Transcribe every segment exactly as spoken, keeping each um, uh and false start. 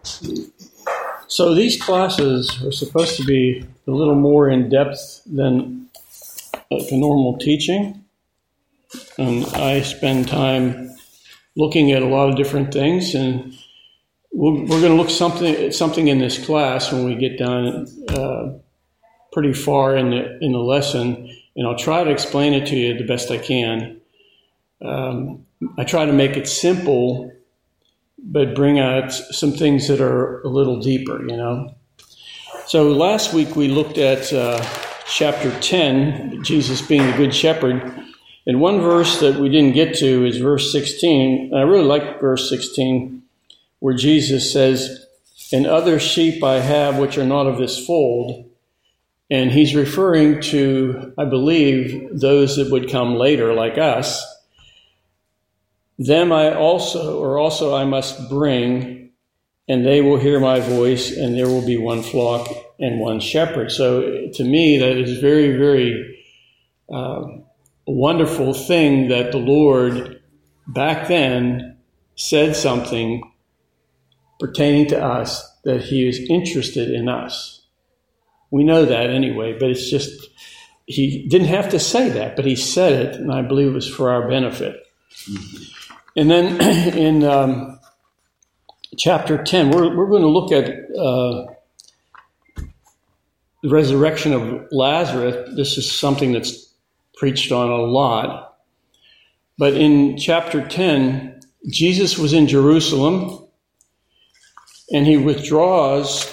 So these classes are supposed to be a little more in-depth than like a normal teaching. And I spend time looking at a lot of different things, and we're, we're going to look something at something in this class when we get down uh, pretty far in the in the lesson, and I'll try to explain it to you the best I can. Um, I try to make it simple, but bring out some things that are a little deeper, you know. So last week we looked at uh, chapter ten, Jesus being the Good Shepherd. And one verse that we didn't get to is verse sixteen. I really like verse sixteen, where Jesus says, "And other sheep I have which are not of this fold." And he's referring to, I believe, those that would come later, like us. "Them I also, or also I must bring, and they will hear my voice, and there will be one flock and one shepherd." So to me, that is very, very uh, a wonderful thing that the Lord back then said something pertaining to us, that he is interested in us. We know that anyway, but it's just, he didn't have to say that, but he said it, and I believe it was for our benefit. Mm-hmm. And then in um, chapter ten, we're, we're going to look at uh, the resurrection of Lazarus. This is something that's preached on a lot. But in chapter ten, Jesus was in Jerusalem, and he withdraws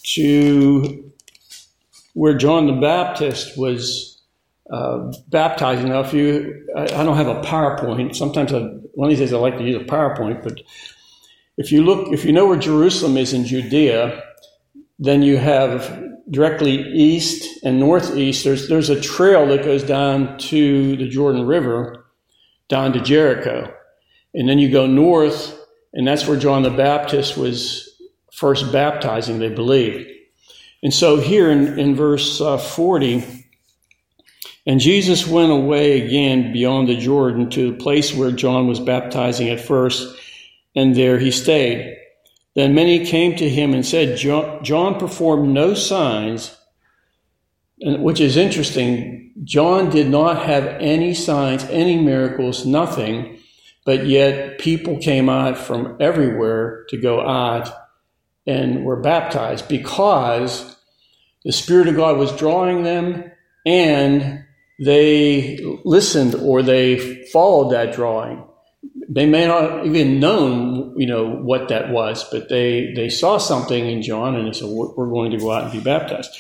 to where John the Baptist was uh, baptizing. Now, if you, I, I don't have a PowerPoint. Sometimes, I, one of these days I like to use a PowerPoint, but if you look, if you know where Jerusalem is in Judea, then you have directly east and northeast, there's there's a trail that goes down to the Jordan River, down to Jericho. And then you go north, and that's where John the Baptist was first baptizing, they believe. And so here in, in verse uh, forty, "And Jesus went away again beyond the Jordan to the place where John was baptizing at first, and there he stayed. Then many came to him and said, John, John performed no signs," and, which is interesting. John did not have any signs, any miracles, nothing, but yet people came out from everywhere to go out and were baptized because the Spirit of God was drawing them, and they listened or they followed that drawing. They may not even known, you know, what that was, but they, they saw something in John, and they said, "We're going to go out and be baptized."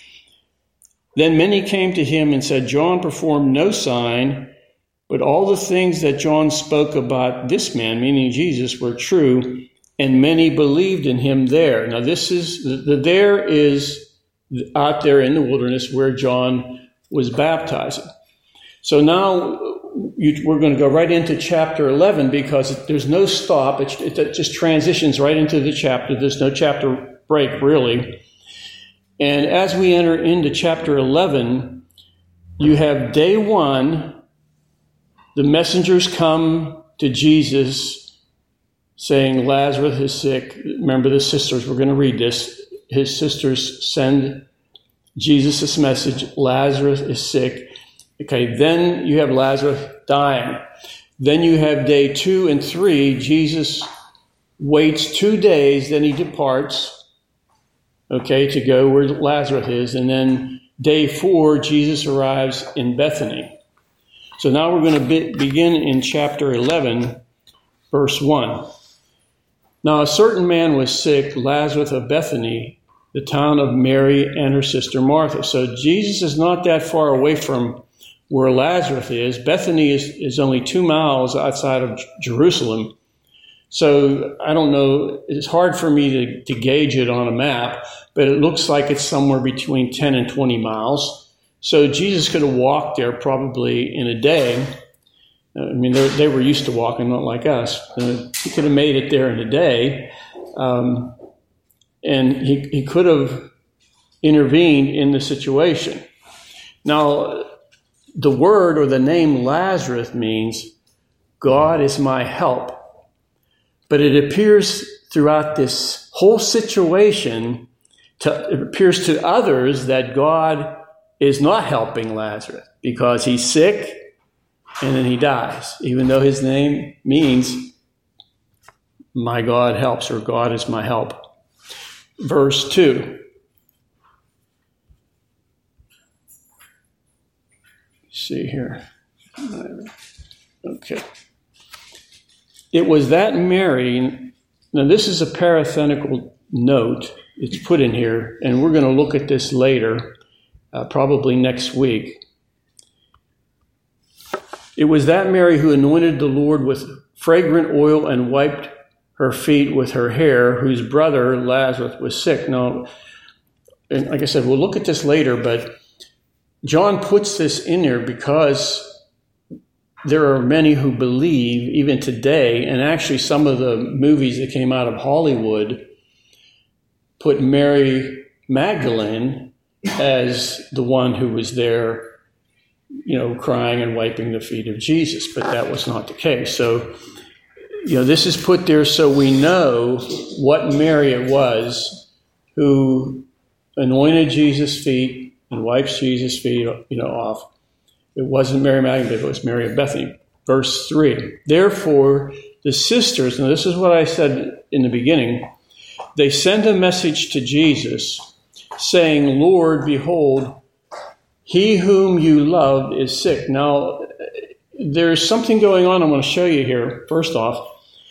Then many came to him and said, "John performed no sign, but all the things that John spoke about this man," meaning Jesus, "were true, and many believed in him there." Now this is, the, the there is out there in the wilderness where John was baptizing. So now You, we're going to go right into chapter eleven because it, there's no stop. It, it, it just transitions right into the chapter. There's no chapter break, really. And as we enter into chapter eleven, you have day one. The messengers come to Jesus saying, "Lazarus is sick." Remember the sisters, we're going to read this. His sisters send Jesus this message, "Lazarus is sick." Okay, then you have Lazarus dying. Then you have day two and three. Jesus waits two days, then he departs, okay, to go where Lazarus is. And then day four, Jesus arrives in Bethany. So now we're going to be, begin in chapter eleven, verse one. "Now a certain man was sick, Lazarus of Bethany, the town of Mary and her sister Martha." So Jesus is not that far away from where Lazarus is. Bethany is, is only two miles outside of Jerusalem. So I don't know, it's hard for me to, to gauge it on a map, but it looks like it's somewhere between ten and twenty miles. So Jesus could have walked there probably in a day. I mean, they were used to walking, not like us. Uh, he could have made it there in a day. Um, and he, he could have intervened in the situation. Now, the word or the name Lazarus means God is my help. But it appears throughout this whole situation, to, it appears to others that God is not helping Lazarus because he's sick and then he dies, even though his name means my God helps, or God is my help. Verse two. See here. Okay. It was that Mary, now this is a parenthetical note, it's put in here, and we're going to look at this later, uh, probably next week. It was that Mary who anointed the Lord with fragrant oil and wiped her feet with her hair, whose brother Lazarus was sick. Now, and like I said, we'll look at this later, but John puts this in there because there are many who believe, even today, and actually some of the movies that came out of Hollywood put Mary Magdalene as the one who was there, you know, crying and wiping the feet of Jesus, but that was not the case. So, you know, this is put there so we know what Mary it was who anointed Jesus' feet and wipes Jesus' feet, you know, off. It wasn't Mary Magdalene, it was Mary of Bethany. Verse three. Therefore, the sisters, and this is what I said in the beginning, they send a message to Jesus saying, Lord, behold, he whom you loved is sick. Now, there's something going on I want to show you here. First off,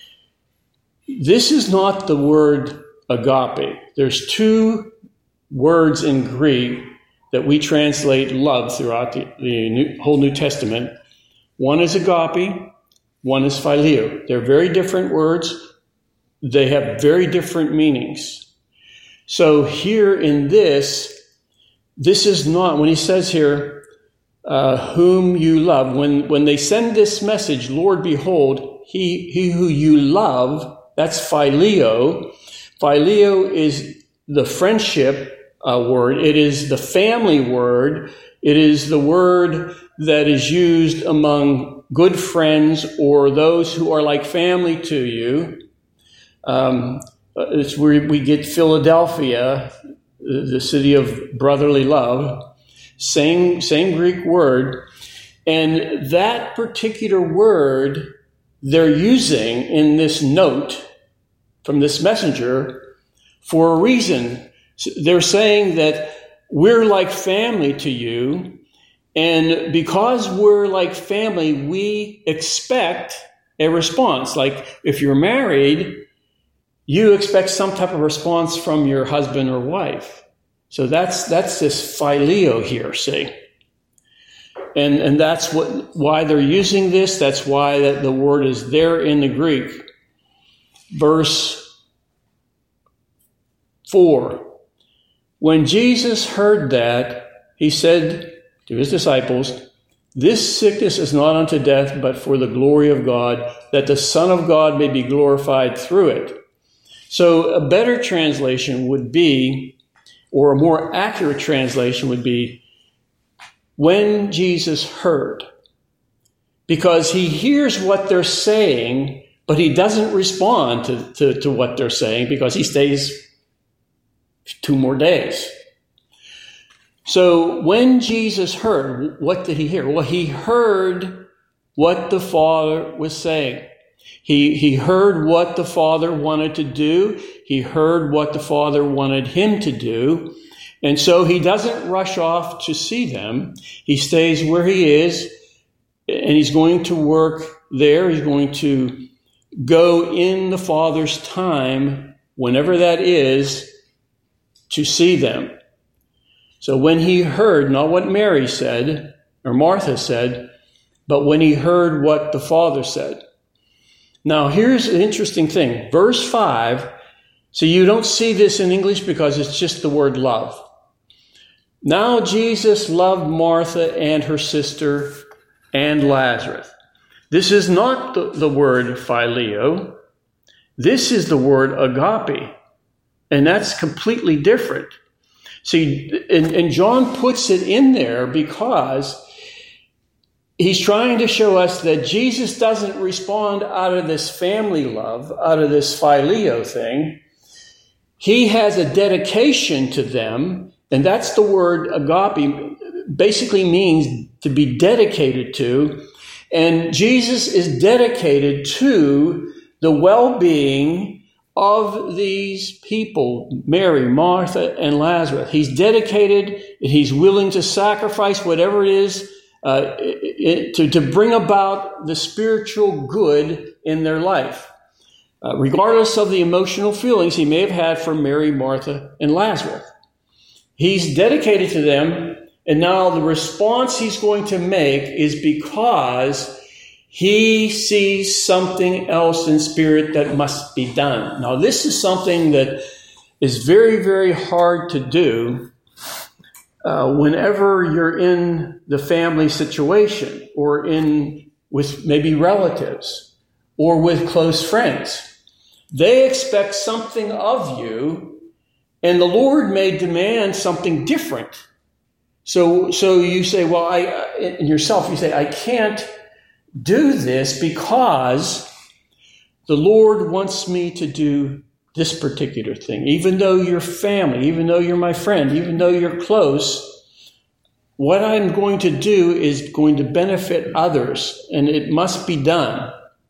this is not the word agape. There's two words in Greek that we translate love throughout the, the New, whole New Testament. One is agape, one is phileo. They're very different words. They have very different meanings. So here in this, this is not, when he says here, uh, whom you love, when, when they send this message, Lord, behold, he, he who you love, that's phileo. Phileo is the friendship Uh, word. It is the family word. It is the word that is used among good friends or those who are like family to you. Um, it's where we get Philadelphia, the city of brotherly love. Same, same Greek word. And that particular word they're using in this note from this messenger for a reason. They're saying that we're like family to you, and because we're like family, we expect a response. Like if you're married, you expect some type of response from your husband or wife. So that's that's this phileo here, see? And and that's what why they're using this. That's why that the word is there in the Greek. Verse four. When Jesus heard that, he said to his disciples, this sickness is not unto death, but for the glory of God, that the Son of God may be glorified through it. So a better translation would be, or a more accurate translation would be, when Jesus heard. Because he hears what they're saying, but he doesn't respond to, to, to what they're saying because he stays two more days. So when Jesus heard, what did he hear? Well, he heard what the Father was saying. He, he heard what the Father wanted to do. He heard what the Father wanted him to do. And so he doesn't rush off to see them. He stays where he is, and he's going to work there. He's going to go in the Father's time, whenever that is, to see them. So when he heard, not what Mary said or Martha said, but when he heard what the Father said. Now here's an interesting thing. Verse five, so you don't see this in English because it's just the word love. Now Jesus loved Martha and her sister and Lazarus. This is not the, the word phileo. This is the word agape. And that's completely different. See, and, and John puts it in there because he's trying to show us that Jesus doesn't respond out of this family love, out of this phileo thing. he has a dedication to them, and that's the word agape, basically means to be dedicated to. And Jesus is dedicated to the well-being of these people, Mary, Martha, and Lazarus. He's dedicated, and he's willing to sacrifice whatever it is uh, it, to, to bring about the spiritual good in their life. Uh, regardless of the emotional feelings he may have had for Mary, Martha, and Lazarus. He's dedicated to them, and now the response he's going to make is because he sees something else in spirit that must be done. Now, this is something that is very, very hard to do uh, whenever you're in the family situation or in with maybe relatives or with close friends. They expect something of you, and the Lord may demand something different. So, so you say, well, I, in yourself, you say, I can't do this because the Lord wants me to do this particular thing. Even though you're family, even though you're my friend, even though you're close, what I'm going to do is going to benefit others, and it must be done.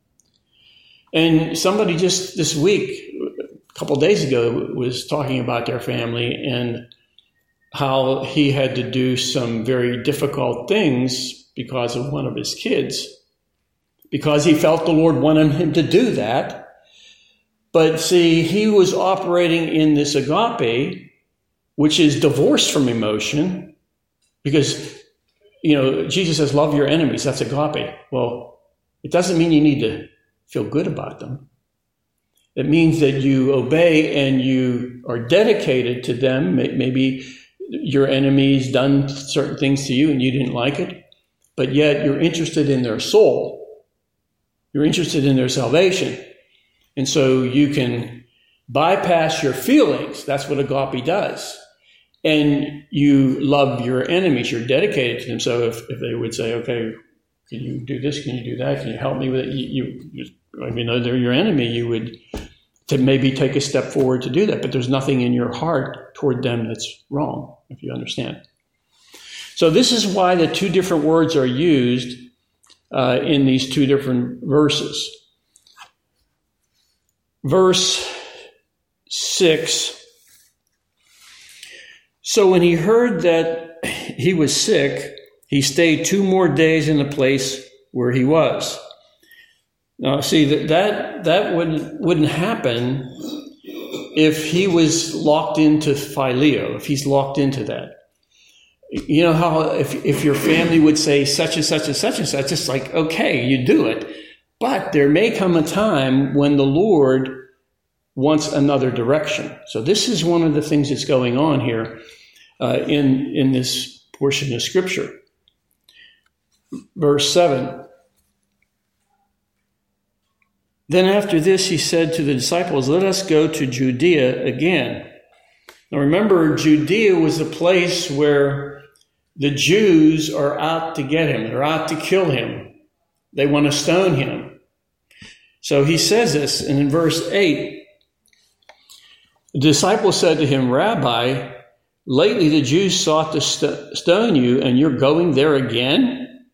And somebody just this week, a couple of days ago, was talking about their family and how he had to do some very difficult things because of one of his kids, because he felt the Lord wanted him to do that. But see, he was operating in this agape, which is divorced from emotion, because, you know, Jesus says, love your enemies. That's agape. Well, it doesn't mean you need to feel good about them. It means that you obey and you are dedicated to them. Maybe your enemy's done certain things to you and you didn't like it, but yet you're interested in their soul. You're interested in their salvation. And so you can bypass your feelings. That's what agape does. And you love your enemies. You're dedicated to them. So if, if they would say, okay, can you do this? Can you do that? Can you help me with it? You, you I mean, though they're your enemy, you would to maybe take a step forward to do that. But there's nothing in your heart toward them that's wrong, if you understand. So this is why the two different words are used uh, in these two different verses. Verse six. So when he heard that he was sick, he stayed two more days in the place where he was. Now, see, that that, that wouldn't, wouldn't happen if he was locked into phileo, if he's locked into that. You know how if, if your family would say such and such and such and such, it's like, okay, you do it. But there may come a time when the Lord wants another direction. So this is one of the things that's going on here uh, in, in this portion of Scripture. Verse seven. Then after this, he said to the disciples, let us go to Judea again. Now remember, Judea was a place where the Jews are out to get him. They're out to kill him. They want to stone him. So he says this, and in verse eight, the disciples said to him, Rabbi, lately the Jews sought to st- stone you, and you're going there again?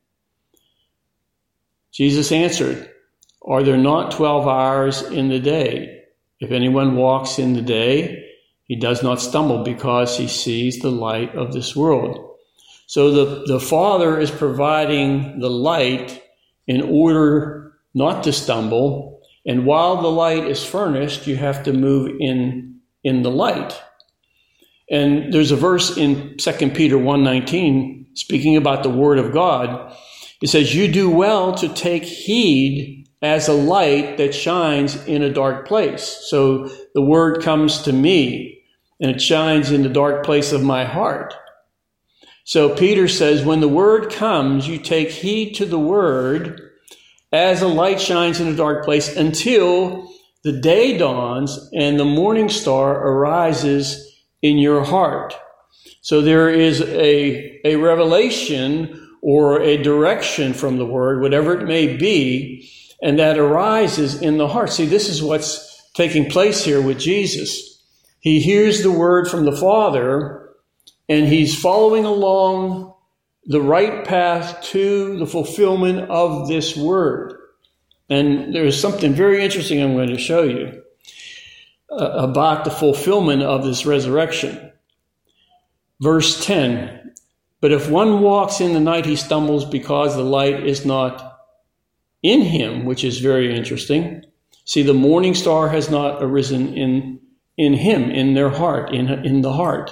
Jesus answered, are there not twelve hours in the day? If anyone walks in the day, he does not stumble because he sees the light of this world. So the, the Father is providing the light in order not to stumble. And while the light is furnished, you have to move in, in the light. And there's a verse in Second Peter one nineteen speaking about the Word of God. It says, you do well to take heed as a light that shines in a dark place. So the word comes to me and it shines in the dark place of my heart. So Peter says, when the word comes, you take heed to the word as a light shines in a dark place until the day dawns and the morning star arises in your heart. So there is a, a revelation or a direction from the word, whatever it may be, and that arises in the heart. See, this is what's taking place here with Jesus. He hears the word from the Father, and he's following along the right path to the fulfillment of this word. And there's something very interesting I'm going to show you uh, about the fulfillment of this resurrection. Verse ten, but if one walks in the night, he stumbles because the light is not in him, which is very interesting. See, the morning star has not arisen in, in him, in their heart, in, in the heart.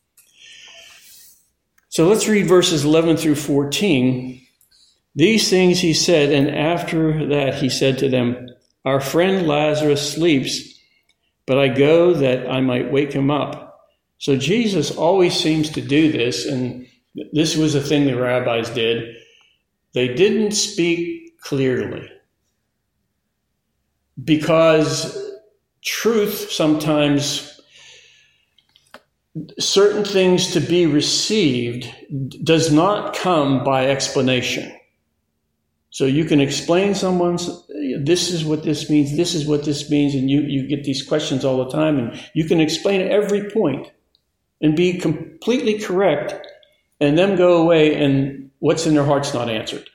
So let's read verses eleven through fourteen. These things he said, and after that he said to them, our friend Lazarus sleeps, but I go that I might wake him up. So Jesus always seems to do this, and this was a thing the rabbis did. They didn't speak clearly because truth sometimes, certain things to be received does not come by explanation. So you can explain someone's, this is what this means, this is what this means, and you, you get these questions all the time, and you can explain every point and be completely correct, and them go away, and what's in their heart's not answered.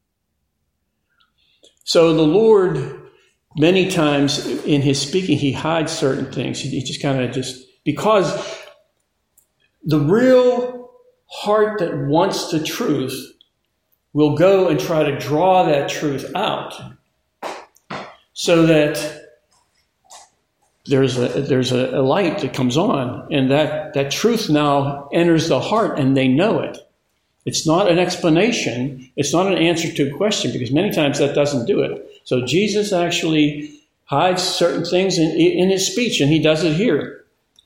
So the Lord, many times in his speaking, he hides certain things. He just kind of just, because the real heart that wants the truth will go and try to draw that truth out so that there's a there's a, a light that comes on, and that, that truth now enters the heart and they know it. It's not an explanation. It's not an answer to a question, because many times that doesn't do it. So Jesus actually hides certain things in, in his speech, and he does it here.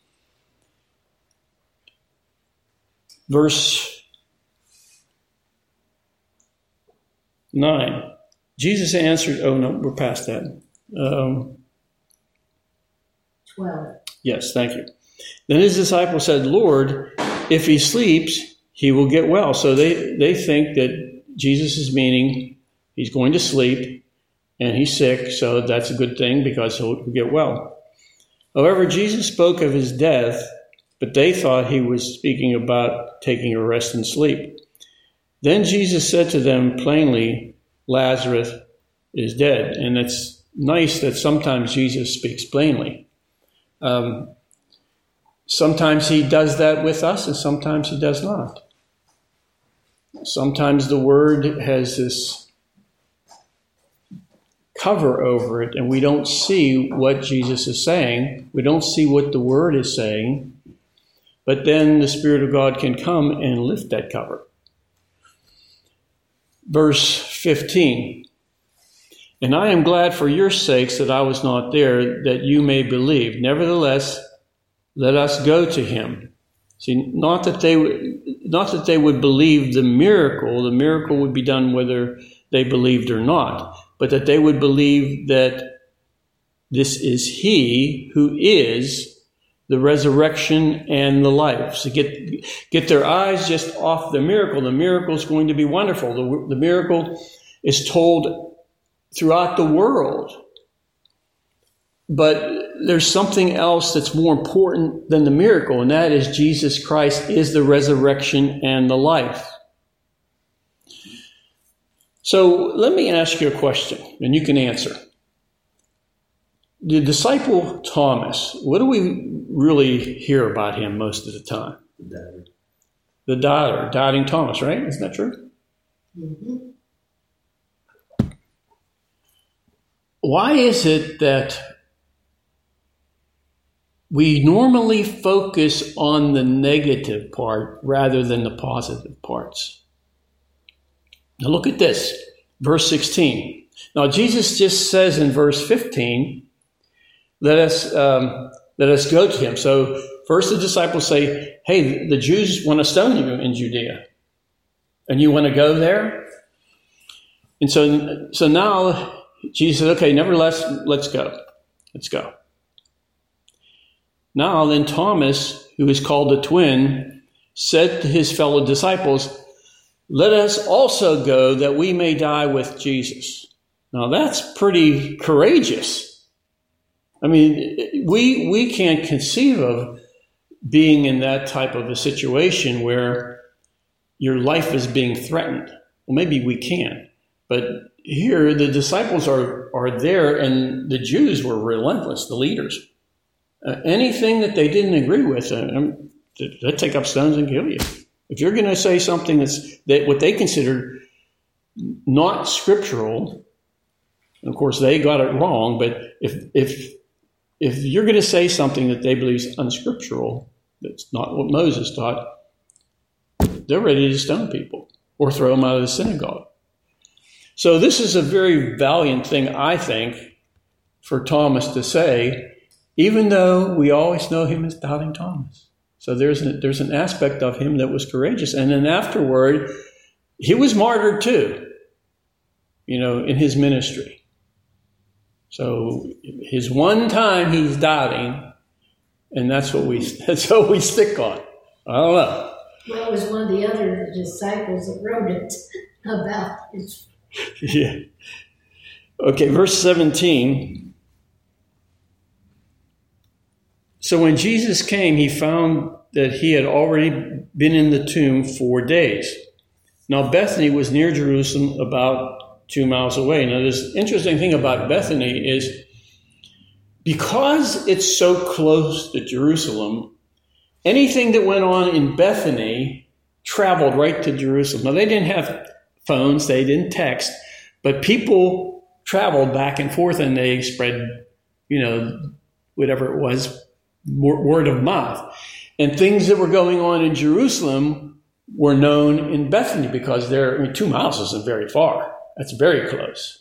Verse nine. Jesus answered, oh no, we're past that. Um, twelve. Yes, thank you. Then his disciples said, Lord, if he sleeps, he will get well. So they, they think that Jesus is meaning he's going to sleep and he's sick, so that's a good thing because he'll get well. However, Jesus spoke of his death, but they thought he was speaking about taking a rest and sleep. Then Jesus said to them plainly, Lazarus is dead. And it's nice that sometimes Jesus speaks plainly. Um, sometimes he does that with us, and sometimes he does not. Sometimes the word has this cover over it, and we don't see what Jesus is saying. We don't see what the word is saying. But then the Spirit of God can come and lift that cover. Verse fifteen, and I am glad for your sakes that I was not there, that you may believe. Nevertheless, let us go to him. See, not that they not that they would believe the miracle. The miracle would be done whether they believed or not, but that they would believe that this is he who is the resurrection and the life. So get get their eyes just off the miracle. The miracle is going to be wonderful. The, the miracle is told throughout the world. But there's something else that's more important than the miracle, and that is Jesus Christ is the resurrection and the life. So let me ask you a question, and you can answer. The disciple Thomas, what do we really hear about him most of the time? The doubter. The doubter, doubting Thomas, right? Isn't that true? Mm-hmm. Why is it that we normally focus on the negative part rather than the positive parts? Now look at this, verse sixteen. Now Jesus just says in verse fifteen, let us um, let us go to him. So first the disciples say, hey, the Jews want to stone you in Judea, and you want to go there? And so, so now Jesus said, okay, nevertheless, let's go. Let's go. Now then Thomas, who is called the twin, said to his fellow disciples, let us also go that we may die with Jesus. Now that's pretty courageous. I mean, we we can't conceive of being in that type of a situation where your life is being threatened. Well, maybe we can, but here the disciples are, are there, and the Jews were relentless, the leaders. Uh, anything that they didn't agree with, uh, they take up stones and kill you. If you're going to say something that's that what they considered not scriptural, and of course they got it wrong, but if if if you're going to say something that they believe is unscriptural, that's not what Moses taught, they're ready to stone people or throw them out of the synagogue. So this is a very valiant thing, I think, for Thomas to say, even though we always know him as Doubting Thomas. So there's an, there's an aspect of him that was courageous. And then afterward, he was martyred too, you know, in his ministry. So his one time he's doubting, and that's what we that's what we stick on. I don't know. Well, it was one of the other disciples that wrote it about it. Yeah. Okay, verse seventeen. So when Jesus came, he found that he had already been in the tomb four days. Now Bethany was near Jerusalem, about two miles away. Now this interesting thing about Bethany is because it's so close to Jerusalem, anything that went on in Bethany traveled right to Jerusalem. Now, they didn't have phones, they didn't text, but people traveled back and forth, and they spread, you know, whatever it was, word of mouth. And things that were going on in Jerusalem were known in Bethany because they're, I mean, two miles isn't very far. That's very close.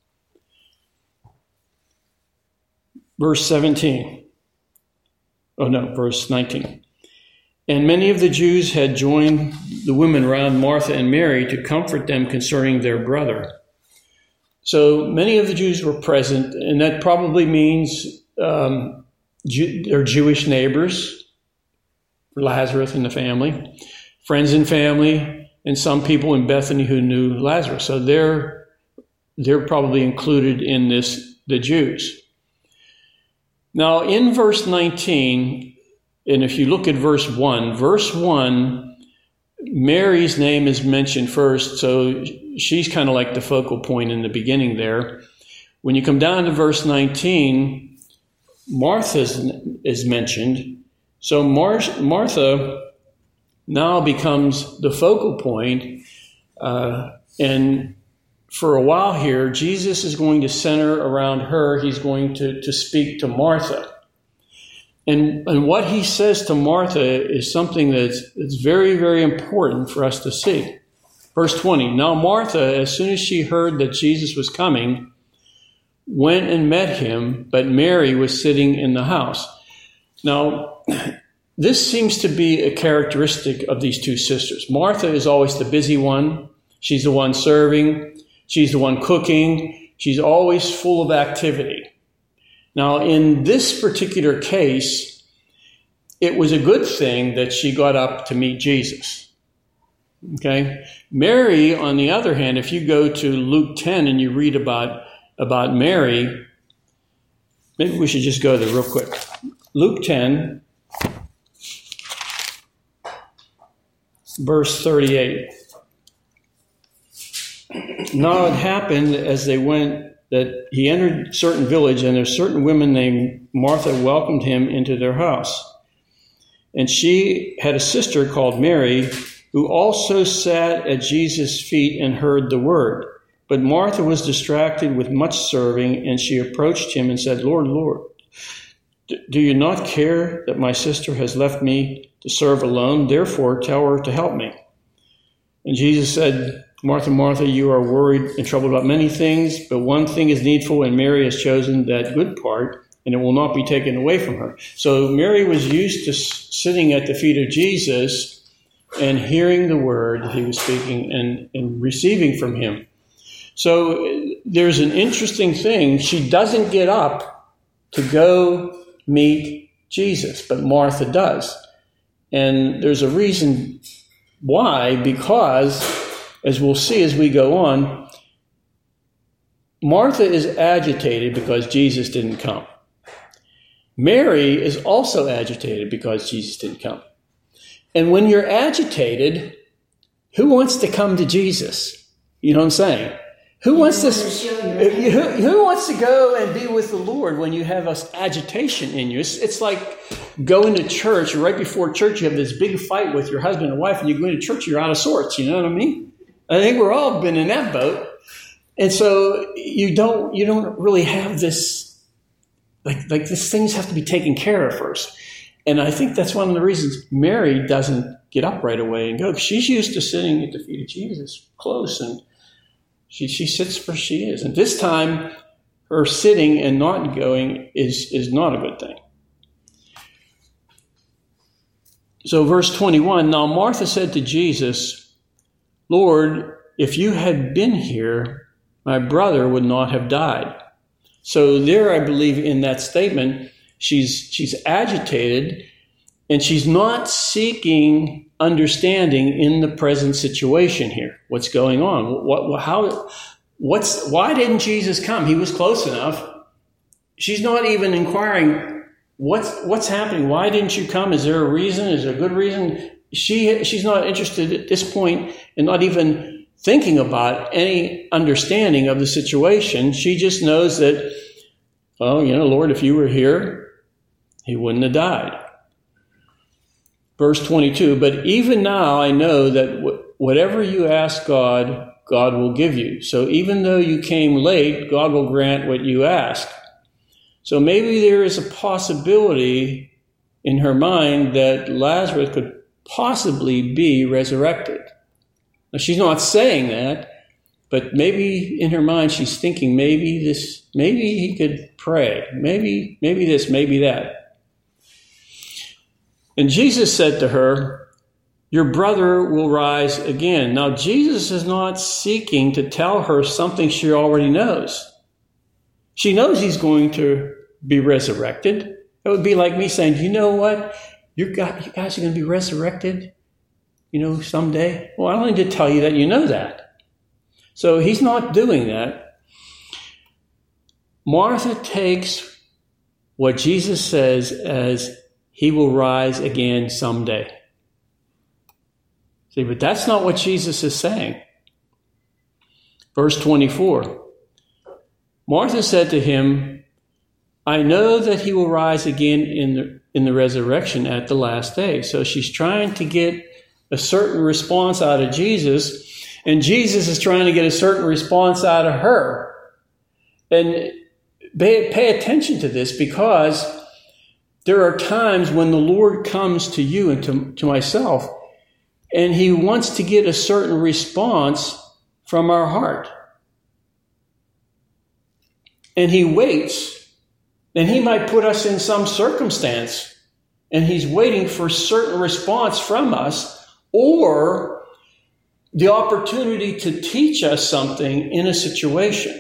Verse seventeen. Oh, no, verse nineteen. And many of the Jews had joined the women around Martha and Mary to comfort them concerning their brother. So many of the Jews were present, and that probably means um, Jew, their Jewish neighbors, Lazarus and the family, friends and family, and some people in Bethany who knew Lazarus. So they're they're probably included in this, the Jews. Now, in verse nineteen, and if you look at verse one, verse one, Mary's name is mentioned first, so she's kind of like the focal point in the beginning there. When you come down to verse nineteen, Martha is mentioned. So Mar- Martha now becomes the focal point, uh, and for a while here, Jesus is going to center around her. He's going to, to speak to Martha. And, and what he says to Martha is something that's, that's very, very important for us to see. Verse twenty, now Martha, as soon as she heard that Jesus was coming, went and met him, but Mary was sitting in the house. Now, this seems to be a characteristic of these two sisters. Martha is always the busy one. She's the one serving. She's the one cooking. She's always full of activity. Now, in this particular case, it was a good thing that she got up to meet Jesus. Okay? Mary, on the other hand, if you go to Luke ten and you read about, about Mary, maybe we should just go there real quick. Luke ten, verse thirty-eight. Now it happened as they went that he entered a certain village, and a certain woman named Martha welcomed him into their house. And she had a sister called Mary, who also sat at Jesus' feet and heard the word. But Martha was distracted with much serving, and she approached him and said, Lord, Lord, do you not care that my sister has left me to serve alone? Therefore, tell her to help me. And Jesus said, Martha, Martha, you are worried and troubled about many things, but one thing is needful, and Mary has chosen that good part, and it will not be taken away from her. So Mary was used to sitting at the feet of Jesus and hearing the word he was speaking and, and receiving from him. So there's an interesting thing. She doesn't get up to go meet Jesus, but Martha does. And there's a reason why, because, as we'll see as we go on, Martha is agitated because Jesus didn't come. Mary is also agitated because Jesus didn't come. And when you're agitated, who wants to come to Jesus? You know what I'm saying? Who wants to, who, who wants to go and be with the Lord when you have this agitation in you? It's, it's like going to church, right before church, you have this big fight with your husband and wife, and you go into church, you're out of sorts. You know what I mean? I think we're all been in that boat. And so you don't, you don't really have this, like, like these things have to be taken care of first. And I think that's one of the reasons Mary doesn't get up right away and go. She's used to sitting at the feet of Jesus close, and She she sits where she is. And this time, her sitting and not going is, is not a good thing. So verse twenty-one, now Martha said to Jesus, Lord, if you had been here, my brother would not have died. So there, I believe in that statement, she's she's agitated, and she's not seeking understanding in the present situation here. What's going on? What? How? What's? Why didn't Jesus come? He was close enough. She's not even inquiring. What's What's happening? Why didn't you come? Is there a reason? Is there a good reason? She She's not interested at this point, and not even thinking about any understanding of the situation. She just knows that, well, you know, Lord, if you were here, he wouldn't have died. Verse twenty-two, but even now I know that whatever you ask God, God will give you. So even though you came late, God will grant what you ask. So maybe there is a possibility in her mind that Lazarus could possibly be resurrected. Now, she's not saying that, but maybe in her mind she's thinking maybe this, maybe he could pray. Maybe, maybe this, maybe that. And Jesus said to her, your brother will rise again. Now, Jesus is not seeking to tell her something she already knows. She knows he's going to be resurrected. It would be like me saying, you know what? You guys are going to be resurrected, you know, someday. Well, I don't need to tell you that you know that. So he's not doing that. Martha takes what Jesus says as he will rise again someday. See, but that's not what Jesus is saying. Verse twenty-four. Martha said to him, I know that he will rise again in the, in the resurrection at the last day. So she's trying to get a certain response out of Jesus, and Jesus is trying to get a certain response out of her. And pay, pay attention to this, because there are times when the Lord comes to you and to, to myself, and he wants to get a certain response from our heart. And he waits, and he might put us in some circumstance, and he's waiting for a certain response from us, or the opportunity to teach us something in a situation.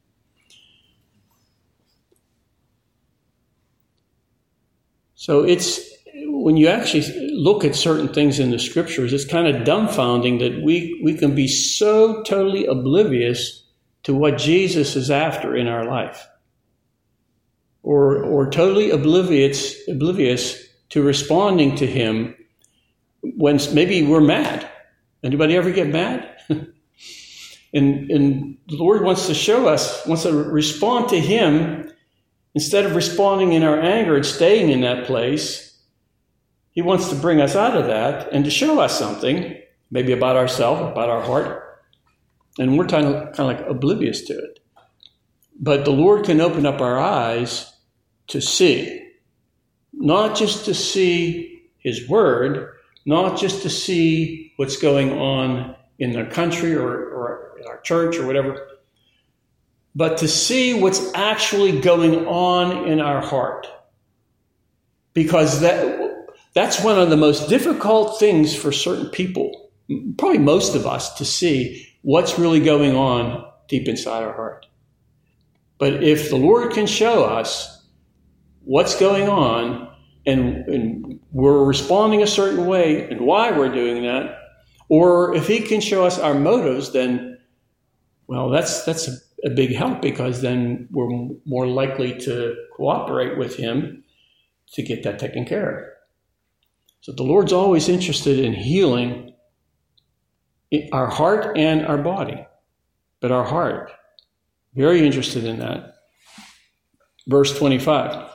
So it's, when you actually look at certain things in the scriptures, it's kind of dumbfounding that we, we can be so totally oblivious to what Jesus is after in our life. Or, or totally oblivious, oblivious to responding to him when maybe we're mad. Anybody ever get mad? and, and the Lord wants to show us, wants to respond to him. Instead of responding in our anger and staying in that place, he wants to bring us out of that and to show us something, maybe about ourselves, about our heart. And we're kind of, kind of like oblivious to it. But the Lord can open up our eyes to see, not just to see his word, not just to see what's going on in the country or, or in our church or whatever, but to see what's actually going on in our heart. Because that that's one of the most difficult things for certain people, probably most of us, to see what's really going on deep inside our heart. But if the Lord can show us what's going on, and, and we're responding a certain way and why we're doing that, or if he can show us our motives, then, well, that's that's a, a big help, because then we're more likely to cooperate with him to get that taken care of. So the Lord's always interested in healing our heart and our body, but our heart, very interested in that. Verse twenty-five.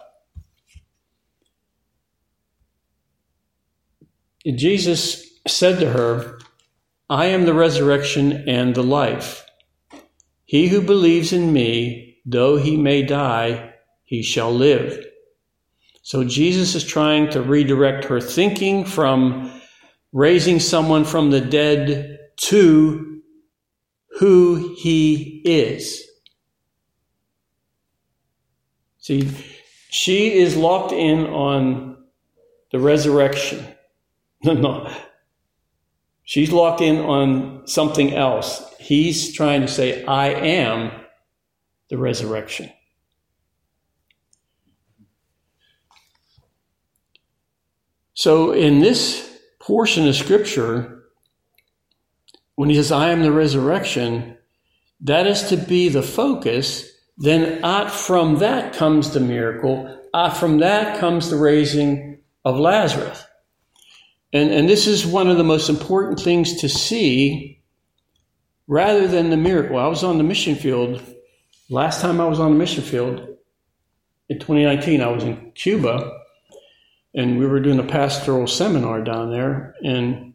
Jesus said to her, I am the resurrection and the life. He who believes in me, though he may die, he shall live. So Jesus is trying to redirect her thinking from raising someone from the dead to who he is. See, she is locked in on the resurrection. No, she's locked in on something else. He's trying to say, I am the resurrection. So in this portion of Scripture, when he says, I am the resurrection, that is to be the focus. Then out from that comes the miracle. Out from that comes the raising of Lazarus. And, and this is one of the most important things to see rather than the miracle. I was on the mission field. Last time I was on the mission field in twenty nineteen, I was in Cuba, and we were doing a pastoral seminar down there. And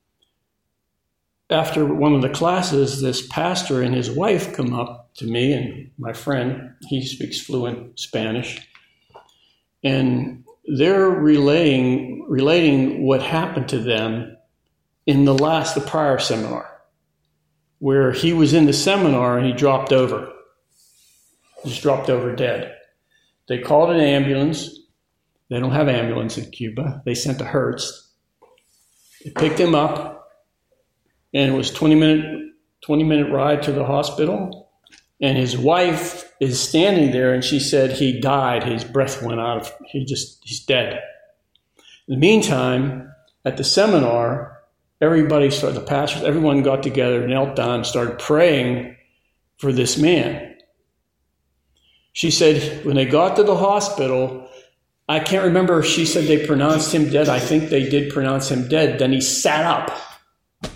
after one of the classes, this pastor and his wife come up to me and my friend. He speaks fluent Spanish. And they're relaying, relating what happened to them in the last, the prior seminar, where he was in the seminar and he dropped over. Just dropped over dead. They called an ambulance. They don't have ambulance in Cuba. They sent a Hertz. They picked him up, and it was twenty minute, twenty minute ride to the hospital. And his wife is standing there, and she said he died. His breath went out of, he just, he's dead. In the meantime, at the seminar, everybody started, the pastors, everyone got together, knelt down, started praying for this man. She said when they got to the hospital, I can't remember if she said they pronounced him dead. I think they did pronounce him dead. Then he sat up.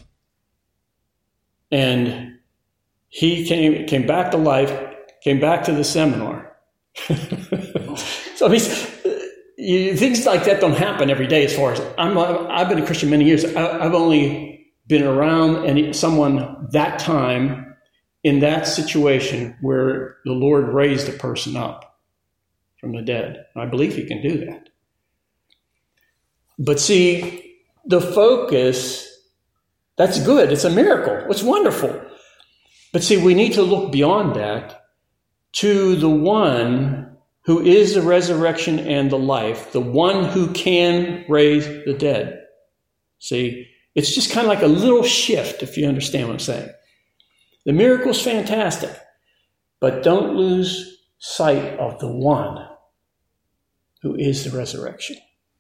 And he came came back to life, came back to the seminar. So I mean, you, things like that don't happen every day as far as, I'm, I've been a Christian many years. I, I've only been around any, someone that time in that situation where the Lord raised a person up from the dead. I believe he can do that. But see, the focus, that's good. It's a miracle. It's wonderful. But see, we need to look beyond that to the one who is the resurrection and the life, the one who can raise the dead. See, it's just kind of like a little shift, if you understand what I'm saying. The miracle's fantastic, but don't lose sight of the one who is the resurrection.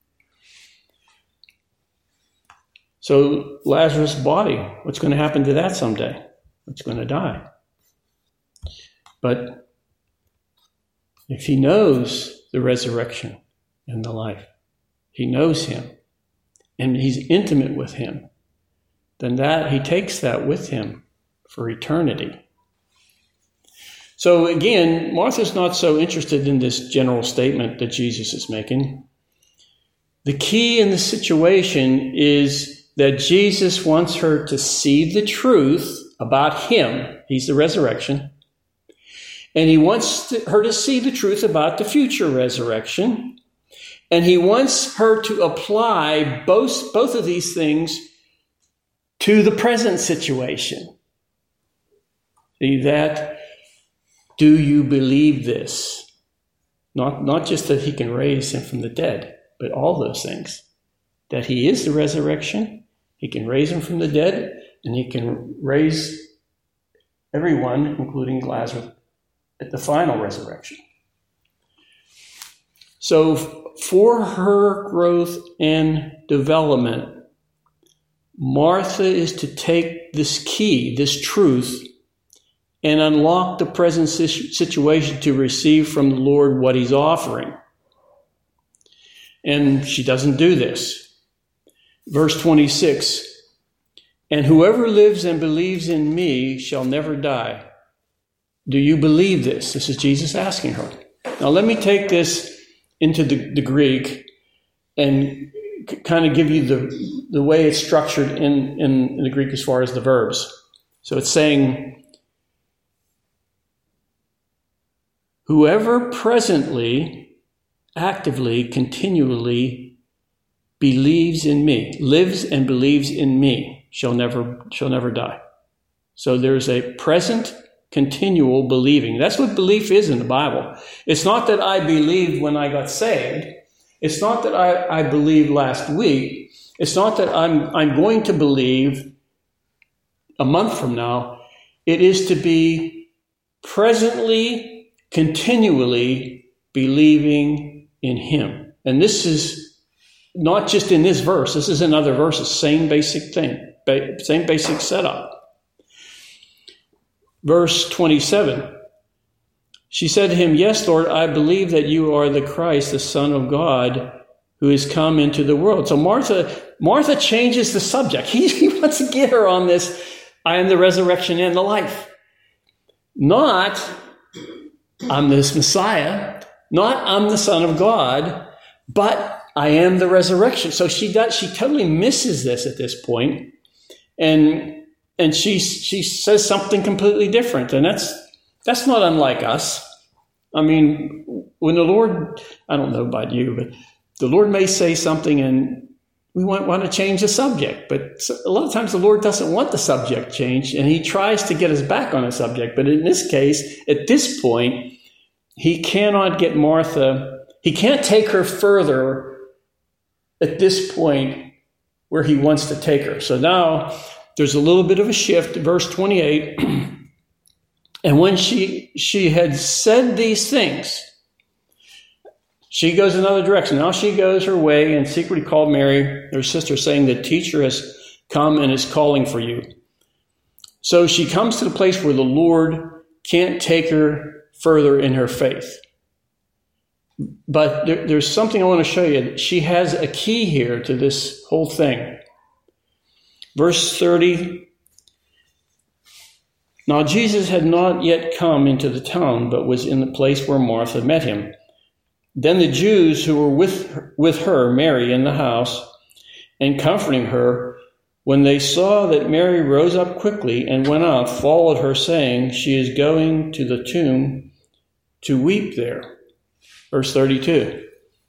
So Lazarus' body, what's going to happen to that someday? It's going to die. But if he knows the resurrection and the life, he knows him, and he's intimate with him, then that he takes that with him for eternity. So again, Martha's not so interested in this general statement that Jesus is making. The key in the situation is that Jesus wants her to see the truth about him. He's the resurrection. And he wants to, her to see the truth about the future resurrection. And he wants her to apply both, both of these things to the present situation. See that? Do you believe this? Not, not just that he can raise him from the dead, but all those things. That he is the resurrection, he can raise him from the dead, and he can raise everyone, including Lazarus, at the final resurrection. So for her growth and development, Martha is to take this key, this truth, and unlock the present situation to receive from the Lord what he's offering. And she doesn't do this. Verse twenty-six, and whoever lives and believes in me shall never die. Do you believe this? This is Jesus asking her. Now let me take this into the, the Greek and c- kind of give you the, the way it's structured in, in the Greek as far as the verbs. So it's saying, whoever presently, actively, continually believes in me, lives and believes in me, shall never shall never die. So there's a present, continual believing. That's what belief is in the Bible. It's not that I believed when I got saved. It's not that I, I believed last week. It's not that I'm I'm going to believe a month from now. It is to be presently, continually believing in him. And this is not just in this verse. This is in other verses. Same basic thing. Ba- same basic setup. Verse twenty-seven. She said to him, yes, Lord, I believe that you are the Christ, the Son of God, who has come into the world. So Martha, Martha changes the subject. He, he wants to get her on this, I am the resurrection and the life. Not, I'm this Messiah. Not, I'm the Son of God. But I am the resurrection. So she does, she totally misses this at this point. And, and she, she says something completely different. And that's, That's not unlike us. I mean, when the Lord, I don't know about you, but the Lord may say something and we want, want to change the subject. But a lot of times the Lord doesn't want the subject changed, and he tries to get us back on a subject. But in this case, at this point, he cannot get Martha, he can't take her further at this point where he wants to take her. So now there's a little bit of a shift. Verse twenty-eight. And when she she had said these things, she goes another direction. Now she goes her way and secretly called Mary, her sister, saying, the teacher has come and is calling for you. So she comes to the place where the Lord can't take her further in her faith. But there, there's something I want to show you. She has a key here to this whole thing. Verse thirty. Now Jesus had not yet come into the town, but was in the place where Martha met him. Then the Jews who were with her, with her, Mary, in the house, and comforting her, when they saw that Mary rose up quickly and went out, followed her, saying, she is going to the tomb to weep there. Verse thirty-two.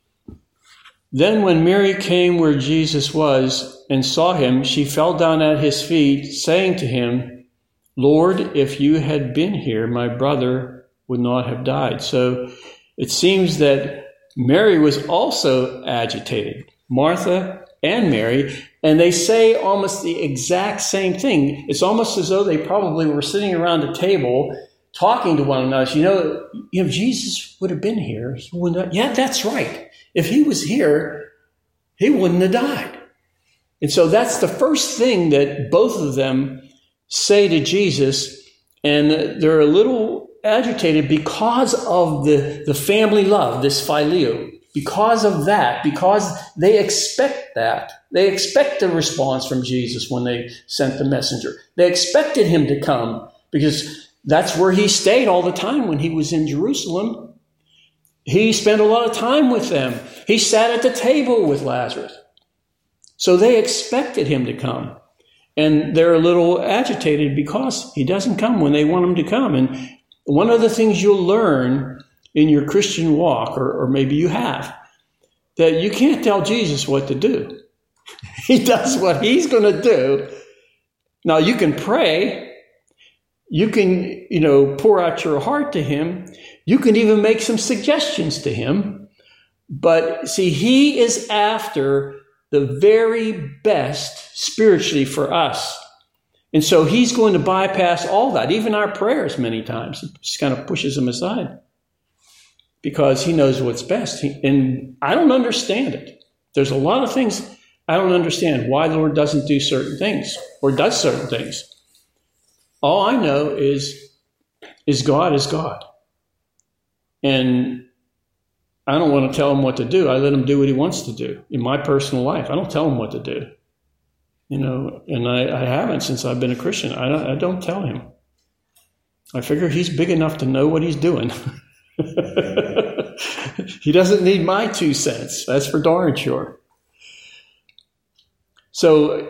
Then when Mary came where Jesus was and saw him, she fell down at his feet, saying to him, Lord, if you had been here, my brother would not have died. So it seems that Mary was also agitated, Martha and Mary, and they say almost the exact same thing. It's almost as though they probably were sitting around a table talking to one another. You know, if Jesus would have been here, he wouldn't have, yeah, that's right. If he was here, he wouldn't have died. And so that's the first thing that both of them say to Jesus, and they're a little agitated because of the, the family love, this phileo. Because of that, because they expect that. They expect a response from Jesus when they sent the messenger. They expected him to come because that's where he stayed all the time when he was in Jerusalem. He spent a lot of time with them. He sat at the table with Lazarus. So they expected him to come. And they're a little agitated because he doesn't come when they want him to come. And one of the things you'll learn in your Christian walk, or, or maybe you have, that you can't tell Jesus what to do. He does what he's going to do. Now, you can pray. You can, you know, pour out your heart to him. You can even make some suggestions to him. But see, he is after the very best spiritually for us. And so he's going to bypass all that, even our prayers many times. He just kind of pushes them aside because he knows what's best. He, and I don't understand it. There's a lot of things I don't understand why the Lord doesn't do certain things or does certain things. All I know is, is God is God. And I don't want to tell him what to do. I let him do what he wants to do in my personal life. I don't tell him what to do. You know, and I, I haven't since I've been a Christian. I don't, I don't tell him. I figure he's big enough to know what he's doing. He doesn't need my two cents. That's for darn sure. So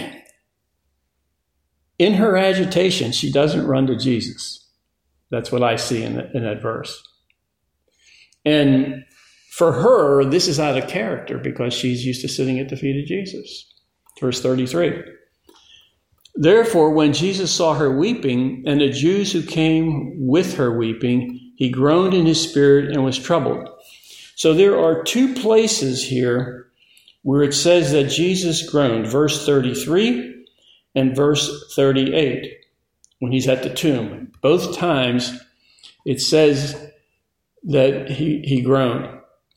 in her agitation, she doesn't run to Jesus. That's what I see in, the, in that verse. And for her, this is out of character because she's used to sitting at the feet of Jesus. Verse thirty-three. Therefore, when Jesus saw her weeping, and the Jews who came with her weeping, he groaned in his spirit and was troubled. So there are two places here where it says that Jesus groaned, verse thirty-three and verse thirty-eight, when he's at the tomb. Both times it says that he, he groaned.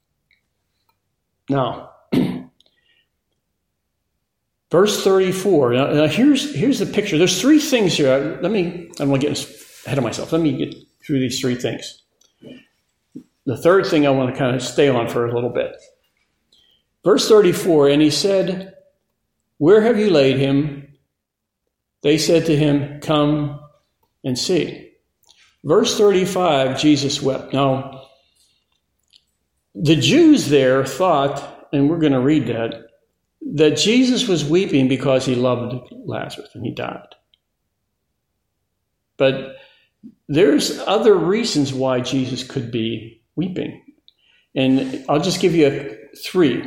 Now, verse thirty-four. Now, now here's, here's the picture. There's three things here. Let me, I don't want to get ahead of myself. Let me get through these three things. The third thing I want to kind of stay on for a little bit. Verse thirty-four, and he said, where have you laid him? They said to him, come and see. Verse thirty-five, Jesus wept. Now, the Jews there thought, and we're going to read that, that Jesus was weeping because he loved Lazarus and he died. But there's other reasons why Jesus could be weeping. And I'll just give you a, three.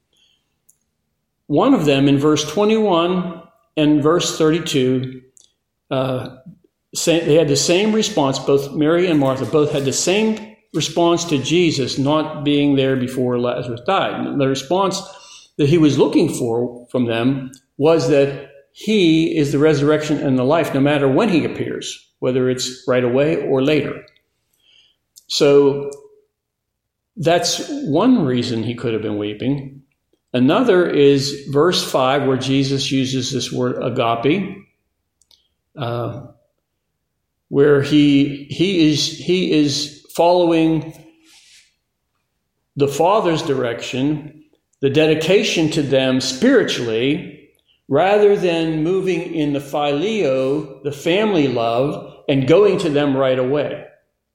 One of them in verse twenty-one and verse thirty-two, uh, say, they had the same response. Both Mary and Martha both had the same response to Jesus not being there before Lazarus died. And the response that he was looking for from them was that he is the resurrection and the life, no matter when he appears, whether it's right away or later. So that's one reason he could have been weeping. Another is verse five, where Jesus uses this word agape, uh, where he he is he is following the Father's direction, the dedication to them spiritually, rather than moving in the phileo, the family love, and going to them right away.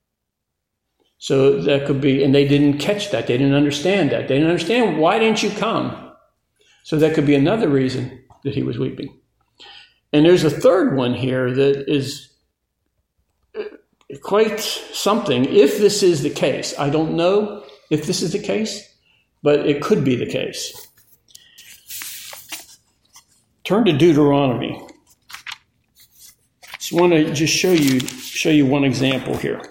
So that could be, and they didn't catch that. They didn't understand that. They didn't understand, why didn't you come? So that could be another reason that he was weeping. And there's a third one here that is quite something, if this is the case. I don't know if this is the case, but it could be the case. Turn to Deuteronomy. Just want to just show you show you one example here.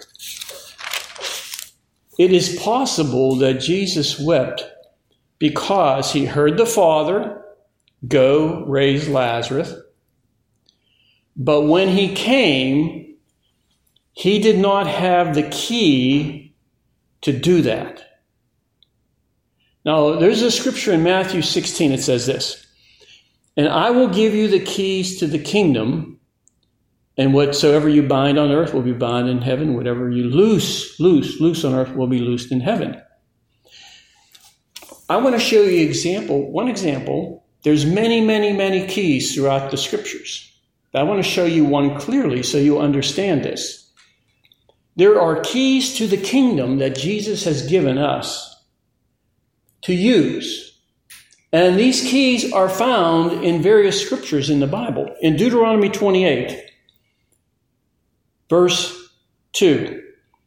It is possible that Jesus wept because he heard the Father go raise Lazarus, but when he came, he did not have the key to do that. Now, there's a scripture in Matthew sixteen that says this, and I will give you the keys to the kingdom, and whatsoever you bind on earth will be bound in heaven. Whatever you loose, loose, loose on earth will be loosed in heaven. I want to show you example, one example. There's many, many, many keys throughout the scriptures. But I want to show you one clearly so you understand this. There are keys to the kingdom that Jesus has given us to use. And these keys are found in various scriptures in the Bible. In Deuteronomy twenty-eight, verse two,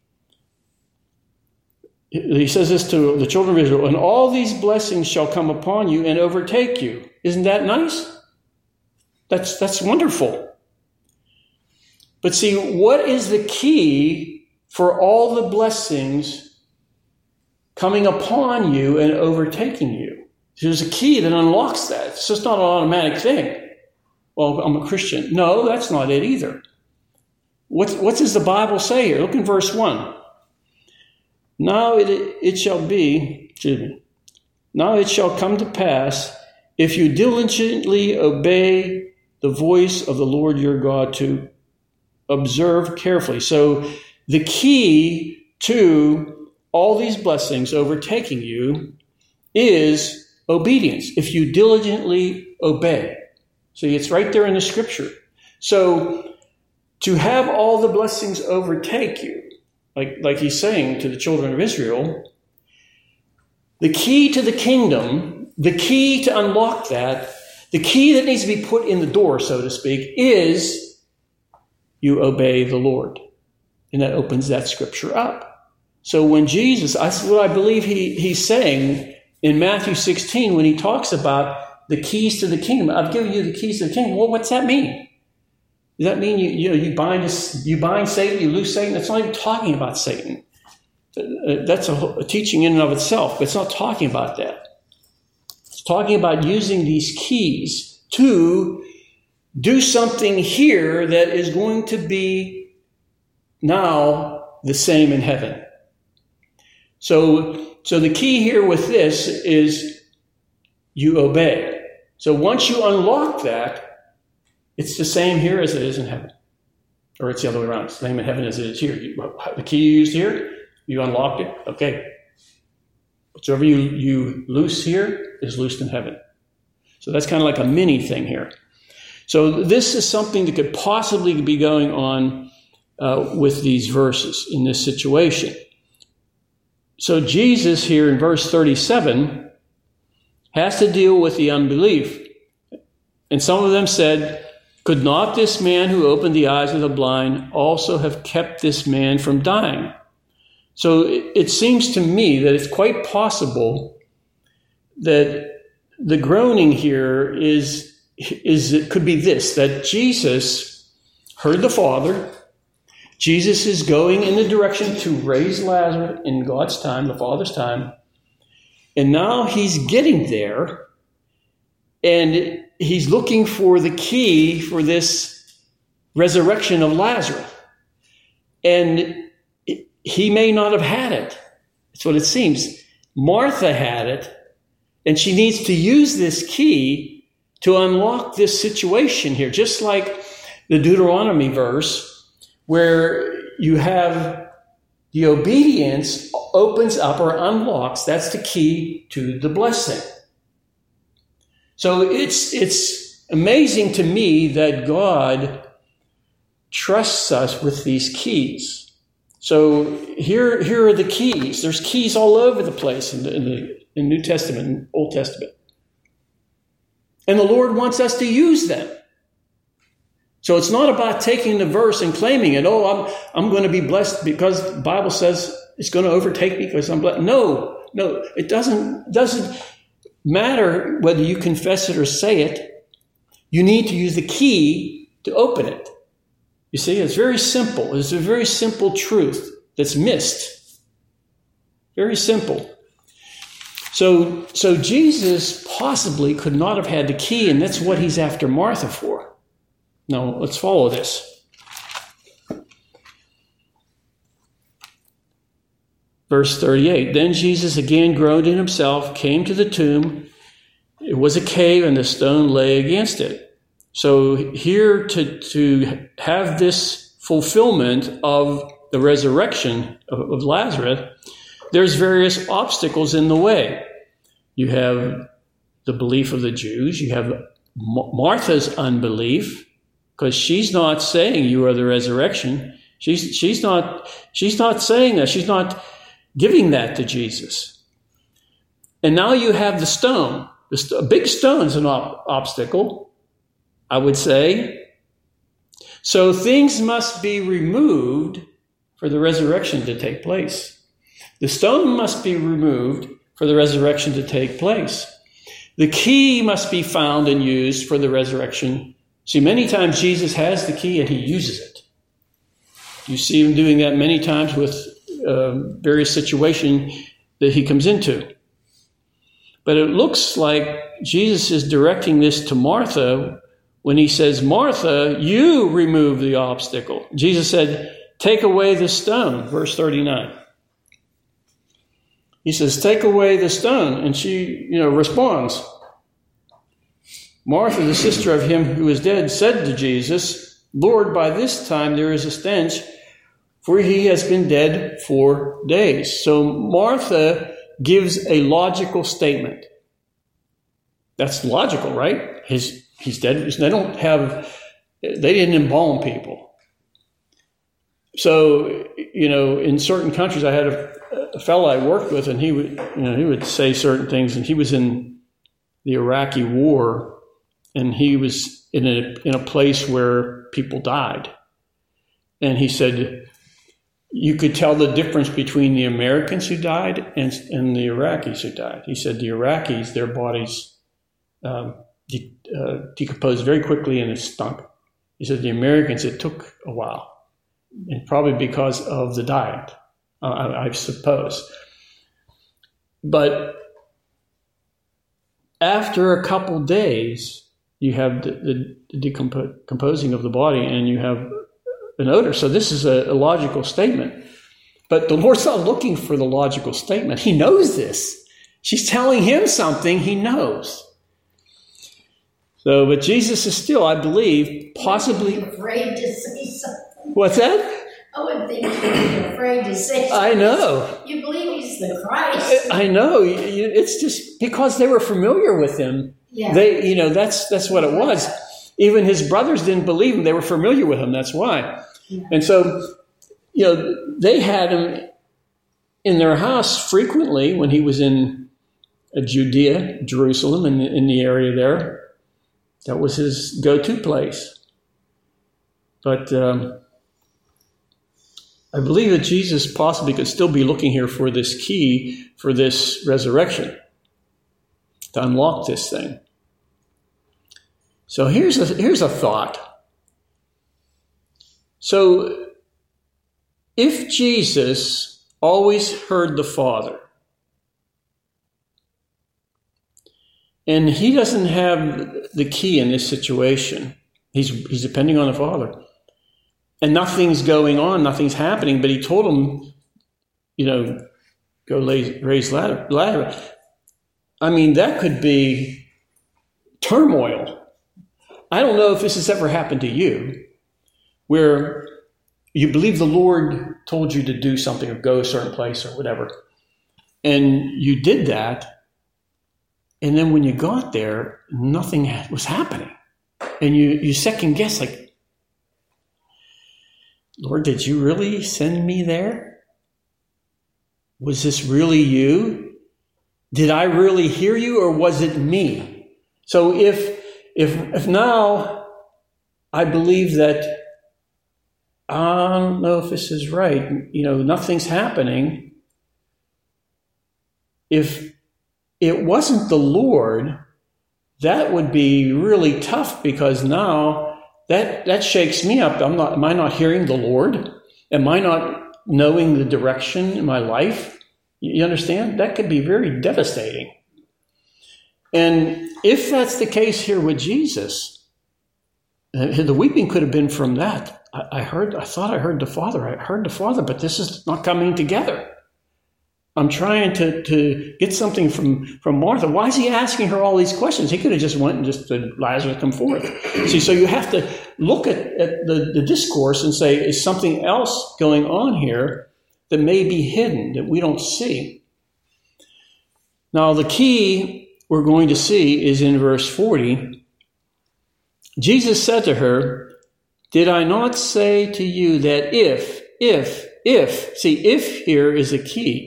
he says this to the children of Israel, and all these blessings shall come upon you and overtake you. Isn't that nice? That's, that's wonderful. But see, what is the key for all the blessings coming upon you and overtaking you? There's a key that unlocks that. It's just not an automatic thing. Well, I'm a Christian. No, that's not it either. What, what does the Bible say here? Look in verse one. Now it, it shall be, excuse me, now it shall come to pass, if you diligently obey the voice of the Lord your God, to observe carefully. So the key to all these blessings overtaking you is obedience, if you diligently obey. See, it's right there in the scripture. So to have all the blessings overtake you, like, like he's saying to the children of Israel, the key to the kingdom, the key to unlock that, the key that needs to be put in the door, so to speak, is you obey the Lord. And that opens that scripture up. So when Jesus, that's what I believe he, he's saying in Matthew sixteen, when he talks about the keys to the kingdom. I've given you the keys to the kingdom. Well, what's that mean? Does that mean you, you know, you bind, you bind Satan, you loose Satan? That's not even talking about Satan. That's a, a teaching in and of itself, but it's not talking about that. It's talking about using these keys to do something here that is going to be now the same in heaven. So, so the key here with this is you obey. So once you unlock that, it's the same here as it is in heaven. Or it's the other way around. It's the same in heaven as it is here. You, the key you used here, you unlocked it. Okay. Whatever you, you loose here is loosed in heaven. So that's kind of like a mini thing here. So this is something that could possibly be going on uh, with these verses in this situation. So Jesus here in verse thirty-seven has to deal with the unbelief. And some of them said, could not this man who opened the eyes of the blind also have kept this man from dying? So it, it seems to me that it's quite possible that the groaning here is, is it could be this, that Jesus heard the Father. Jesus is going in the direction to raise Lazarus in God's time, the Father's time. And now he's getting there, and he's looking for the key for this resurrection of Lazarus. And he may not have had it. That's what it seems. Martha had it, and she needs to use this key to unlock this situation here, just like the Deuteronomy verse, where you have the obedience opens up or unlocks. That's the key to the blessing. So it's it's amazing to me that God trusts us with these keys. So here, here are the keys. There's keys all over the place in the, in the in New Testament and Old Testament. And the Lord wants us to use them. So it's not about taking the verse and claiming it. Oh, I'm I'm going to be blessed because the Bible says it's going to overtake me because I'm blessed. No, no, it doesn't doesn't matter whether you confess it or say it. You need to use the key to open it. You see, it's very simple. It's a very simple truth that's missed. Very simple. So, so Jesus possibly could not have had the key, and that's what he's after Martha for. Now, let's follow this. Verse thirty-eight, then Jesus again groaned in himself, came to the tomb. It was a cave, and the stone lay against it. So here to, to have this fulfillment of the resurrection of, of Lazarus, there's various obstacles in the way. You have the belief of the Jews. You have Martha's unbelief, because she's not saying you are the resurrection. She's, she's, not, she's not saying that. She's not giving that to Jesus. And now you have the stone. The st- a big stone is an op- obstacle, I would say. So things must be removed for the resurrection to take place. The stone must be removed for the resurrection to take place. The key must be found and used for the resurrection. See, many times Jesus has the key and he uses it. You see him doing that many times with uh, various situations that he comes into. But it looks like Jesus is directing this to Martha when he says, Martha, you remove the obstacle. Jesus said, take away the stone, verse thirty-nine. He says, take away the stone. And she, you know, responds. Martha, the sister of him who is dead, said to Jesus, Lord, by this time there is a stench, for he has been dead four days. So Martha gives a logical statement. That's logical, right? His, he's dead. They don't have, they didn't embalm people. So, you know, in certain countries, I had a, a fellow I worked with, and he would, you know, he would say certain things, and he was in the Iraqi war, and he was in a, in a place where people died. And he said, you could tell the difference between the Americans who died and, and the Iraqis who died. He said the Iraqis, their bodies um, de- uh, decomposed very quickly and it stunk. He said the Americans, it took a while. And probably because of the diet, uh, I, I suppose. But after a couple days, you have the, the decomposing of the body and you have an odor. So this is a, a logical statement. But the Lord's not looking for the logical statement. He knows this. She's telling him something he knows. So, but Jesus is still, I believe, possibly afraid to say something. What's that? I would think you'd be afraid to say something. I know. You believe he's the Christ. I know. It's just because they were familiar with him. Yeah. They, you know, that's that's what it was. Even his brothers didn't believe him. They were familiar with him. That's why. Yeah. And so, you know, they had him in their house frequently when he was in Judea, Jerusalem, in the, in the area there. That was his go-to place. But um, I believe that Jesus possibly could still be looking here for this key for this resurrection to unlock this thing. So here's a, here's a thought. So if Jesus always heard the Father, and he doesn't have the key in this situation, he's he's depending on the Father, and nothing's going on, nothing's happening, but he told him, you know, go lay, raise Lazarus. I mean, that could be turmoil. I don't know if this has ever happened to you, where you believe the Lord told you to do something or go a certain place or whatever, and you did that, and then when you got there, nothing was happening. And you, you second guess, like, Lord, did you really send me there? Was this really you? Did I really hear you, or was it me? So if if if now I believe that, I don't know if this is right, you know, nothing's happening. If it wasn't the Lord, that would be really tough, because now that that shakes me up. I'm not. Am I not hearing the Lord? Am I not knowing the direction in my life? You understand? That could be very devastating. And if that's the case here with Jesus, the weeping could have been from that. I, I heard. I thought I heard the Father. I heard the Father, but this is not coming together. I'm trying to, to get something from, from Martha. Why is he asking her all these questions? He could have just went and just said, Lazarus, come forth. See, so you have to look at, at the, the discourse and say, is something else going on here that may be hidden, that we don't see? Now, the key we're going to see is in verse forty. Jesus said to her, did I not say to you that if, if, if, see, if here is a key.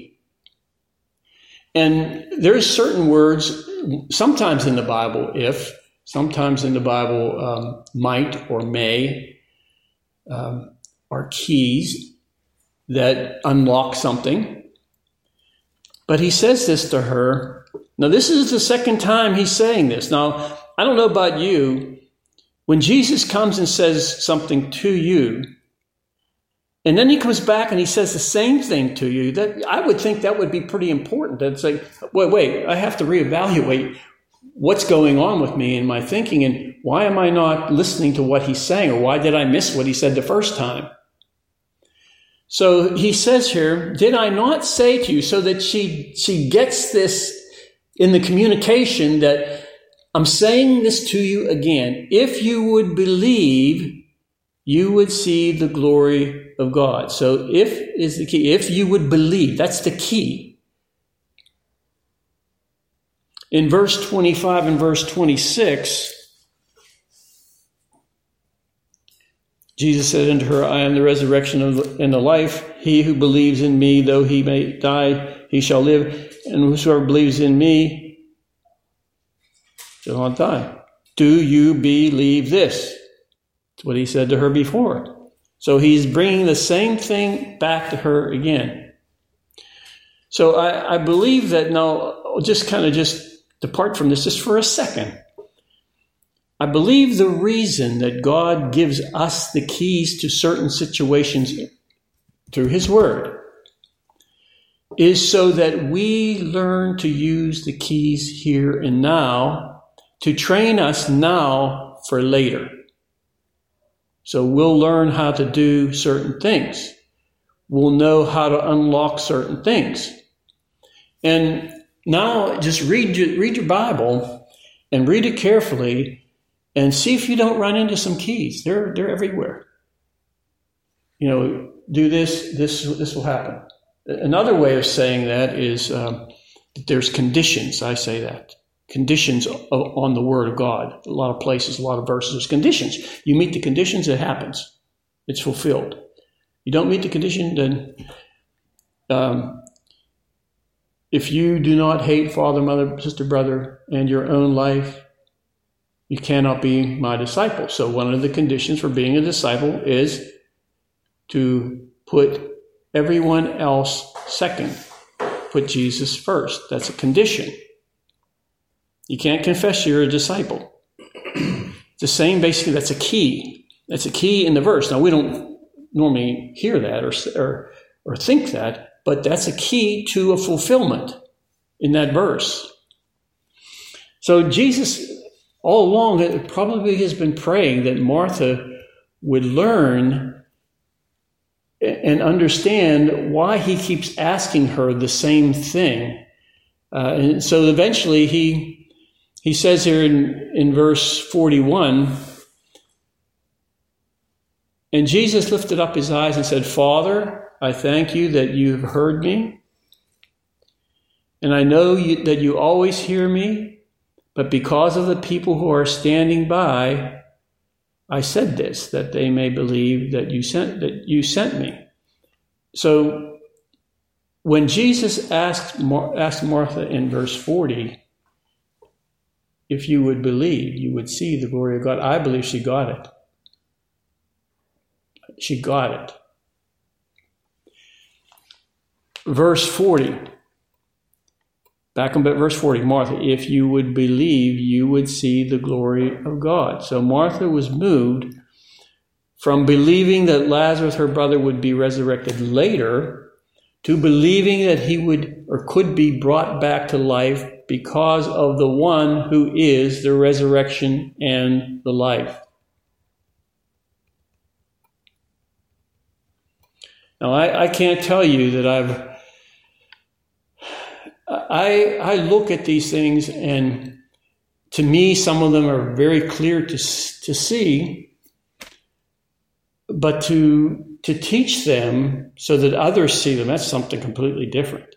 And there's certain words, sometimes in the Bible, if, sometimes in the Bible, um, might or may, um, are keys that unlock something. But he says this to her. Now, this is the second time he's saying this. Now, I don't know about you. When Jesus comes and says something to you, and then he comes back and he says the same thing to you, that I would think that would be pretty important. That's like, wait, wait, I have to reevaluate what's going on with me and my thinking, and why am I not listening to what he's saying, or why did I miss what he said the first time? So he says here, did I not say to you, so that she, she gets this in the communication that I'm saying this to you again. If you would believe, you would see the glory of God. So if is the key. If you would believe, that's the key. In verse twenty-five and verse twenty-six, Jesus said unto her, I am the resurrection and the life. He who believes in me, though he may die, he shall live. And whosoever believes in me shall not die. Do you believe this? That's what he said to her before. So he's bringing the same thing back to her again. So I, I believe that now, I'll just kind of just depart from this just for a second. I believe the reason that God gives us the keys to certain situations through his word is so that we learn to use the keys here and now to train us now for later. So we'll learn how to do certain things. We'll know how to unlock certain things. And now just read your, read your Bible and read it carefully and see if you don't run into some keys. They're, they're everywhere. You know, do this, this, this will happen. Another way of saying that is um, that there's conditions. I say that. Conditions on the Word of God. A lot of places, a lot of verses, there's conditions. You meet the conditions, it happens. It's fulfilled. You don't meet the condition, then um, if you do not hate father, mother, sister, brother, and your own life, you cannot be my disciple. So one of the conditions for being a disciple is to put everyone else second. Put Jesus first. That's a condition. You can't confess you're a disciple. It's the same, basically, that's a key. That's a key in the verse. Now, we don't normally hear that or, or, or think that, but that's a key to a fulfillment in that verse. So Jesus, all along, probably has been praying that Martha would learn and understand why he keeps asking her the same thing. Uh, and so eventually he he says here in, in verse forty-one, and Jesus lifted up his eyes and said, Father, I thank you that you have heard me, and I know you, that you always hear me, but because of the people who are standing by, I said this, that they may believe that you sent that you sent me. So when Jesus asked, Mar- asked Martha in verse forty, if you would believe, you would see the glory of God. I believe she got it. She got it. Verse forty. Back on verse forty, Martha, if you would believe, you would see the glory of God. So Martha was moved from believing that Lazarus, her brother, would be resurrected later to believing that he would or could be brought back to life because of the one who is the resurrection and the life. Now, I, I can't tell you that I've I, I look at these things, and to me, some of them are very clear to, to see, but to, to teach them so that others see them, that's something completely different.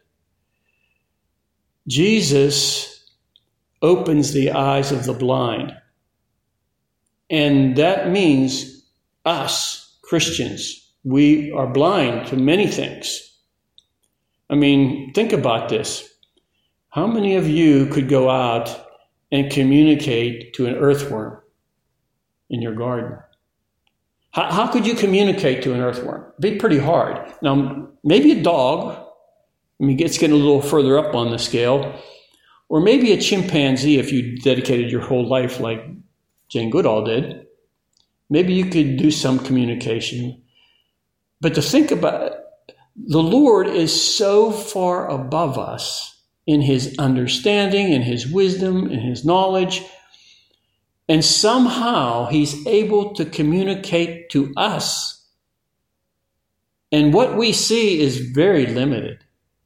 Jesus opens the eyes of the blind, and that means us, Christians, we are blind to many things. I mean, think about this. How many of you could go out and communicate to an earthworm in your garden? How, how could you communicate to an earthworm? It'd be pretty hard. Now, maybe a dog, I mean, it's getting a little further up on the scale, or maybe a chimpanzee if you dedicated your whole life like Jane Goodall did. Maybe you could do some communication. But to think about it, the Lord is so far above us in his understanding, in his wisdom, in his knowledge, and somehow he's able to communicate to us. And what we see is very limited.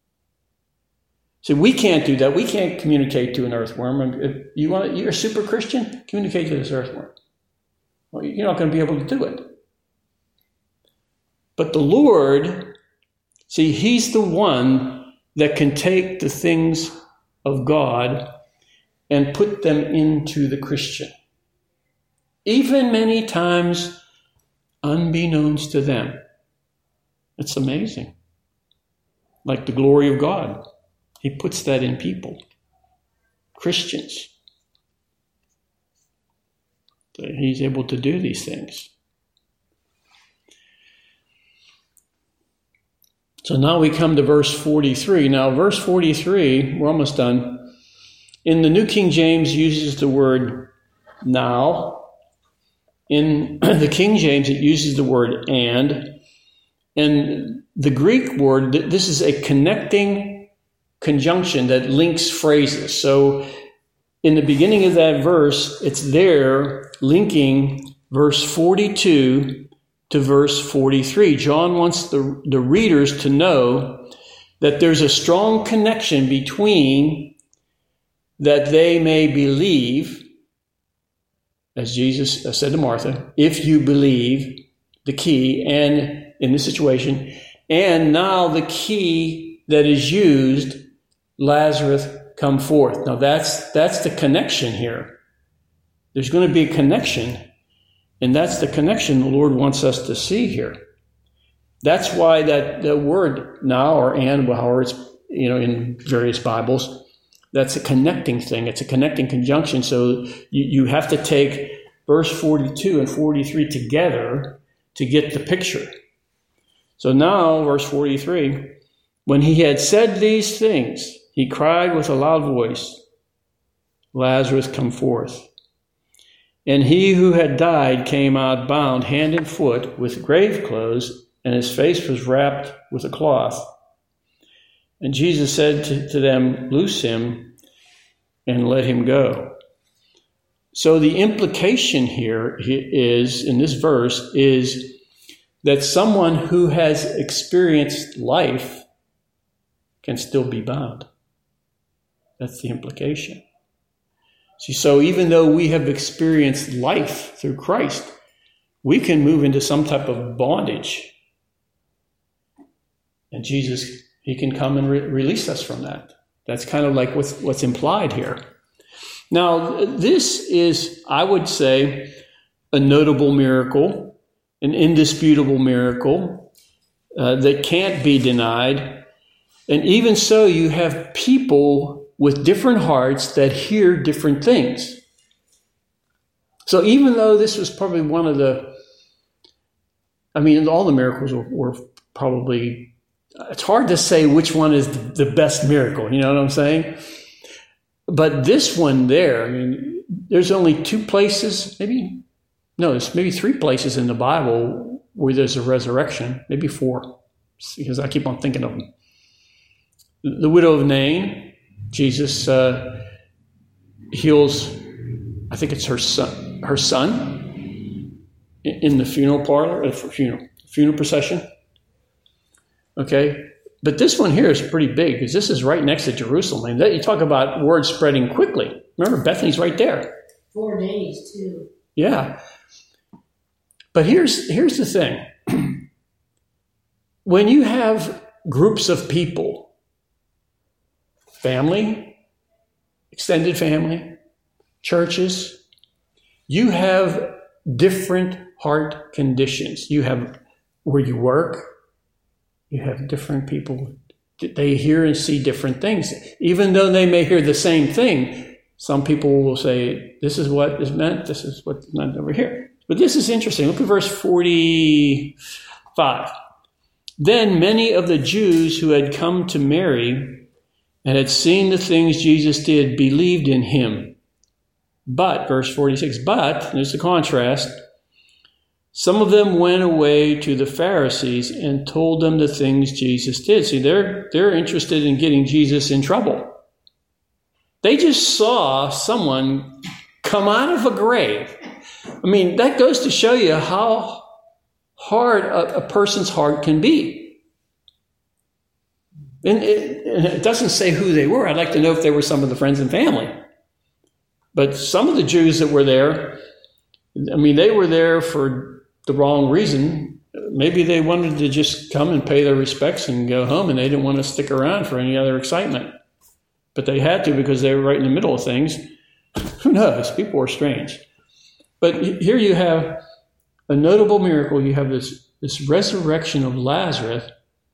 So we can't do that. We can't communicate to an earthworm. If you want, you're a super Christian, communicate to this earthworm. Well, you're not going to be able to do it. But the Lord, see, he's the one that can take the things of God and put them into the Christian. Even many times unbeknownst to them. It's amazing. Like the glory of God. He puts that in people. Christians. He's able to do these things. So now we come to verse forty-three. Now, verse forty-three, we're almost done. In the New King James uses the word now. In the King James, it uses the word and. And the Greek word, this is a connecting conjunction that links phrases. So in the beginning of that verse, it's there linking verse forty-two to verse forty-three. John wants the, the readers to know that there's a strong connection between that they may believe, as Jesus said to Martha, if you believe, the key, and in this situation, and now the key that is used, Lazarus come forth. Now that's that's the connection here. There's going to be a connection, and that's the connection the Lord wants us to see here. That's why that the word now or and, however it's, you know, in various Bibles, that's a connecting thing. It's a connecting conjunction. So you, you have to take verse forty-two and forty-three together to get the picture. So now, verse forty-three, when he had said these things, he cried with a loud voice, Lazarus, come forth. And he who had died came out bound hand and foot with grave clothes, and his face was wrapped with a cloth. And Jesus said to, to them, loose him and let him go. So the implication here is, in this verse, is that someone who has experienced life can still be bound. That's the implication. See, so even though we have experienced life through Christ, we can move into some type of bondage. And Jesus, he can come and re- release us from that. That's kind of like what's, what's implied here. Now, this is, I would say, a notable miracle. An indisputable miracle uh, that can't be denied. And even so, you have people with different hearts that hear different things. So even though this was probably one of the, I mean, all the miracles were, were probably, it's hard to say which one is the best miracle, you know what I'm saying? But this one there, I mean, there's only two places, maybe, no, there's maybe three places in the Bible where there's a resurrection, maybe four, because I keep on thinking of them. The widow of Nain, Jesus uh, heals, I think it's her son, her son in the funeral parlor, uh, funeral, funeral procession. Okay, but this one here is pretty big because this is right next to Jerusalem. And you talk about word spreading quickly. Remember, Bethany's right there. Four days, too. Yeah. But here's here's the thing. When you have groups of people, family, extended family, churches, you have different heart conditions. You have where you work, you have different people. They hear and see different things. Even though they may hear the same thing, some people will say, this is what is meant, this is what's meant over here. But this is interesting. Look at verse forty-five. Then many of the Jews who had come to Mary and had seen the things Jesus did believed in him. But, verse forty-six, but, there's the contrast, some of them went away to the Pharisees and told them the things Jesus did. See, they're, they're interested in getting Jesus in trouble. They just saw someone come out of a grave. I mean, that goes to show you how hard a, a person's heart can be. And it, and it doesn't say who they were. I'd like to know if they were some of the friends and family. But some of the Jews that were there, I mean, they were there for the wrong reason. maybe they wanted to just come and pay their respects and go home, and they didn't want to stick around for any other excitement. But they had to because they were right in the middle of things. Who knows? People are strange. But here you have a notable miracle. You have this, this resurrection of Lazarus.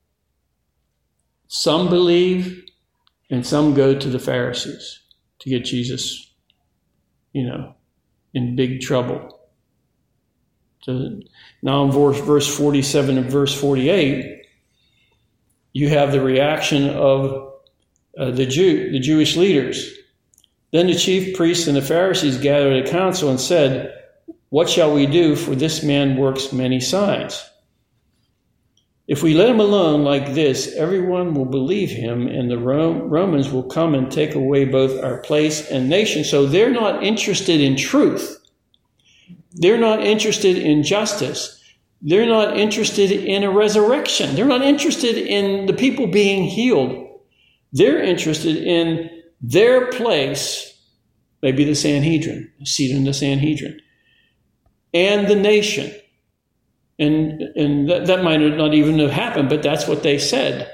Some believe, and some go to the Pharisees to get Jesus, you know, in big trouble. So now in verse, verse forty-seven and verse forty-eight, you have the reaction of uh, the Jew, the Jewish leaders. Then the chief priests and the Pharisees gathered a council and said, "What shall we do? For this man works many signs. If we let him alone like this, everyone will believe him, and the Romans will come and take away both our place and nation." So they're not interested in truth. They're not interested in justice. They're not interested in a resurrection. They're not interested in the people being healed. They're interested in their place, maybe the Sanhedrin, a seat in the Sanhedrin, and the nation. And and that, that might not even have happened, but that's what they said.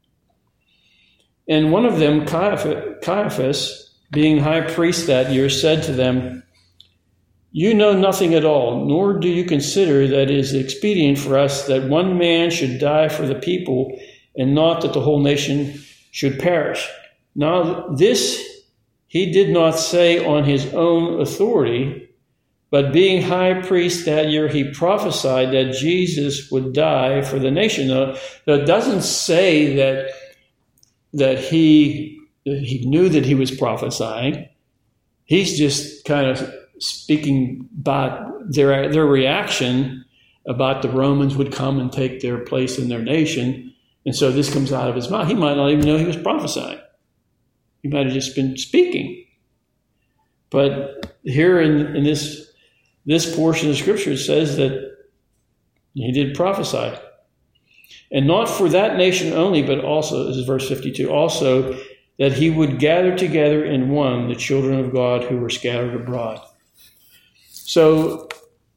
And one of them, Caiaphas, Caiaphas, being high priest that year, said to them, "You know nothing at all, nor do you consider that it is expedient for us that one man should die for the people, and not that the whole nation should perish. Now this he did not say on his own authority, but being high priest that year, he prophesied that Jesus would die for the nation." Now, it doesn't say that that he that he knew that he was prophesying. He's just kind of speaking about their their reaction about the Romans would come and take their place in their nation. And so this comes out of his mouth. He might not even know he was prophesying. He might have just been speaking. But here in, in this this portion of Scripture, it says that he did prophesy. And not for that nation only, but also, this is verse fifty-two, also that he would gather together in one the children of God who were scattered abroad. So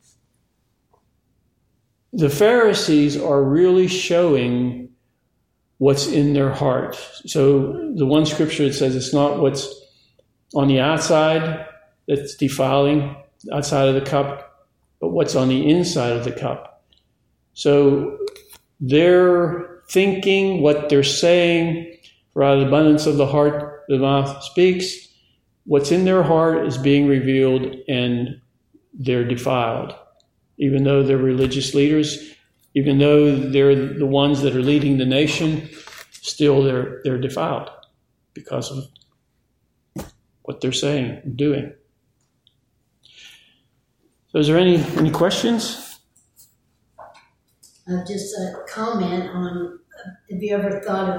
the Pharisees are really showing what's in their heart. So the one scripture that says it's not what's on the outside that's defiling, outside of the cup, but what's on the inside of the cup. So they're thinking, what they're saying, for out of the abundance of the heart, the mouth speaks. What's in their heart is being revealed, and they're defiled. Even though they're religious leaders, even though they're the ones that are leading the nation, still they're they're defiled because of what they're saying and doing. So is there any, any questions? Uh, just a comment on, uh, have you ever thought of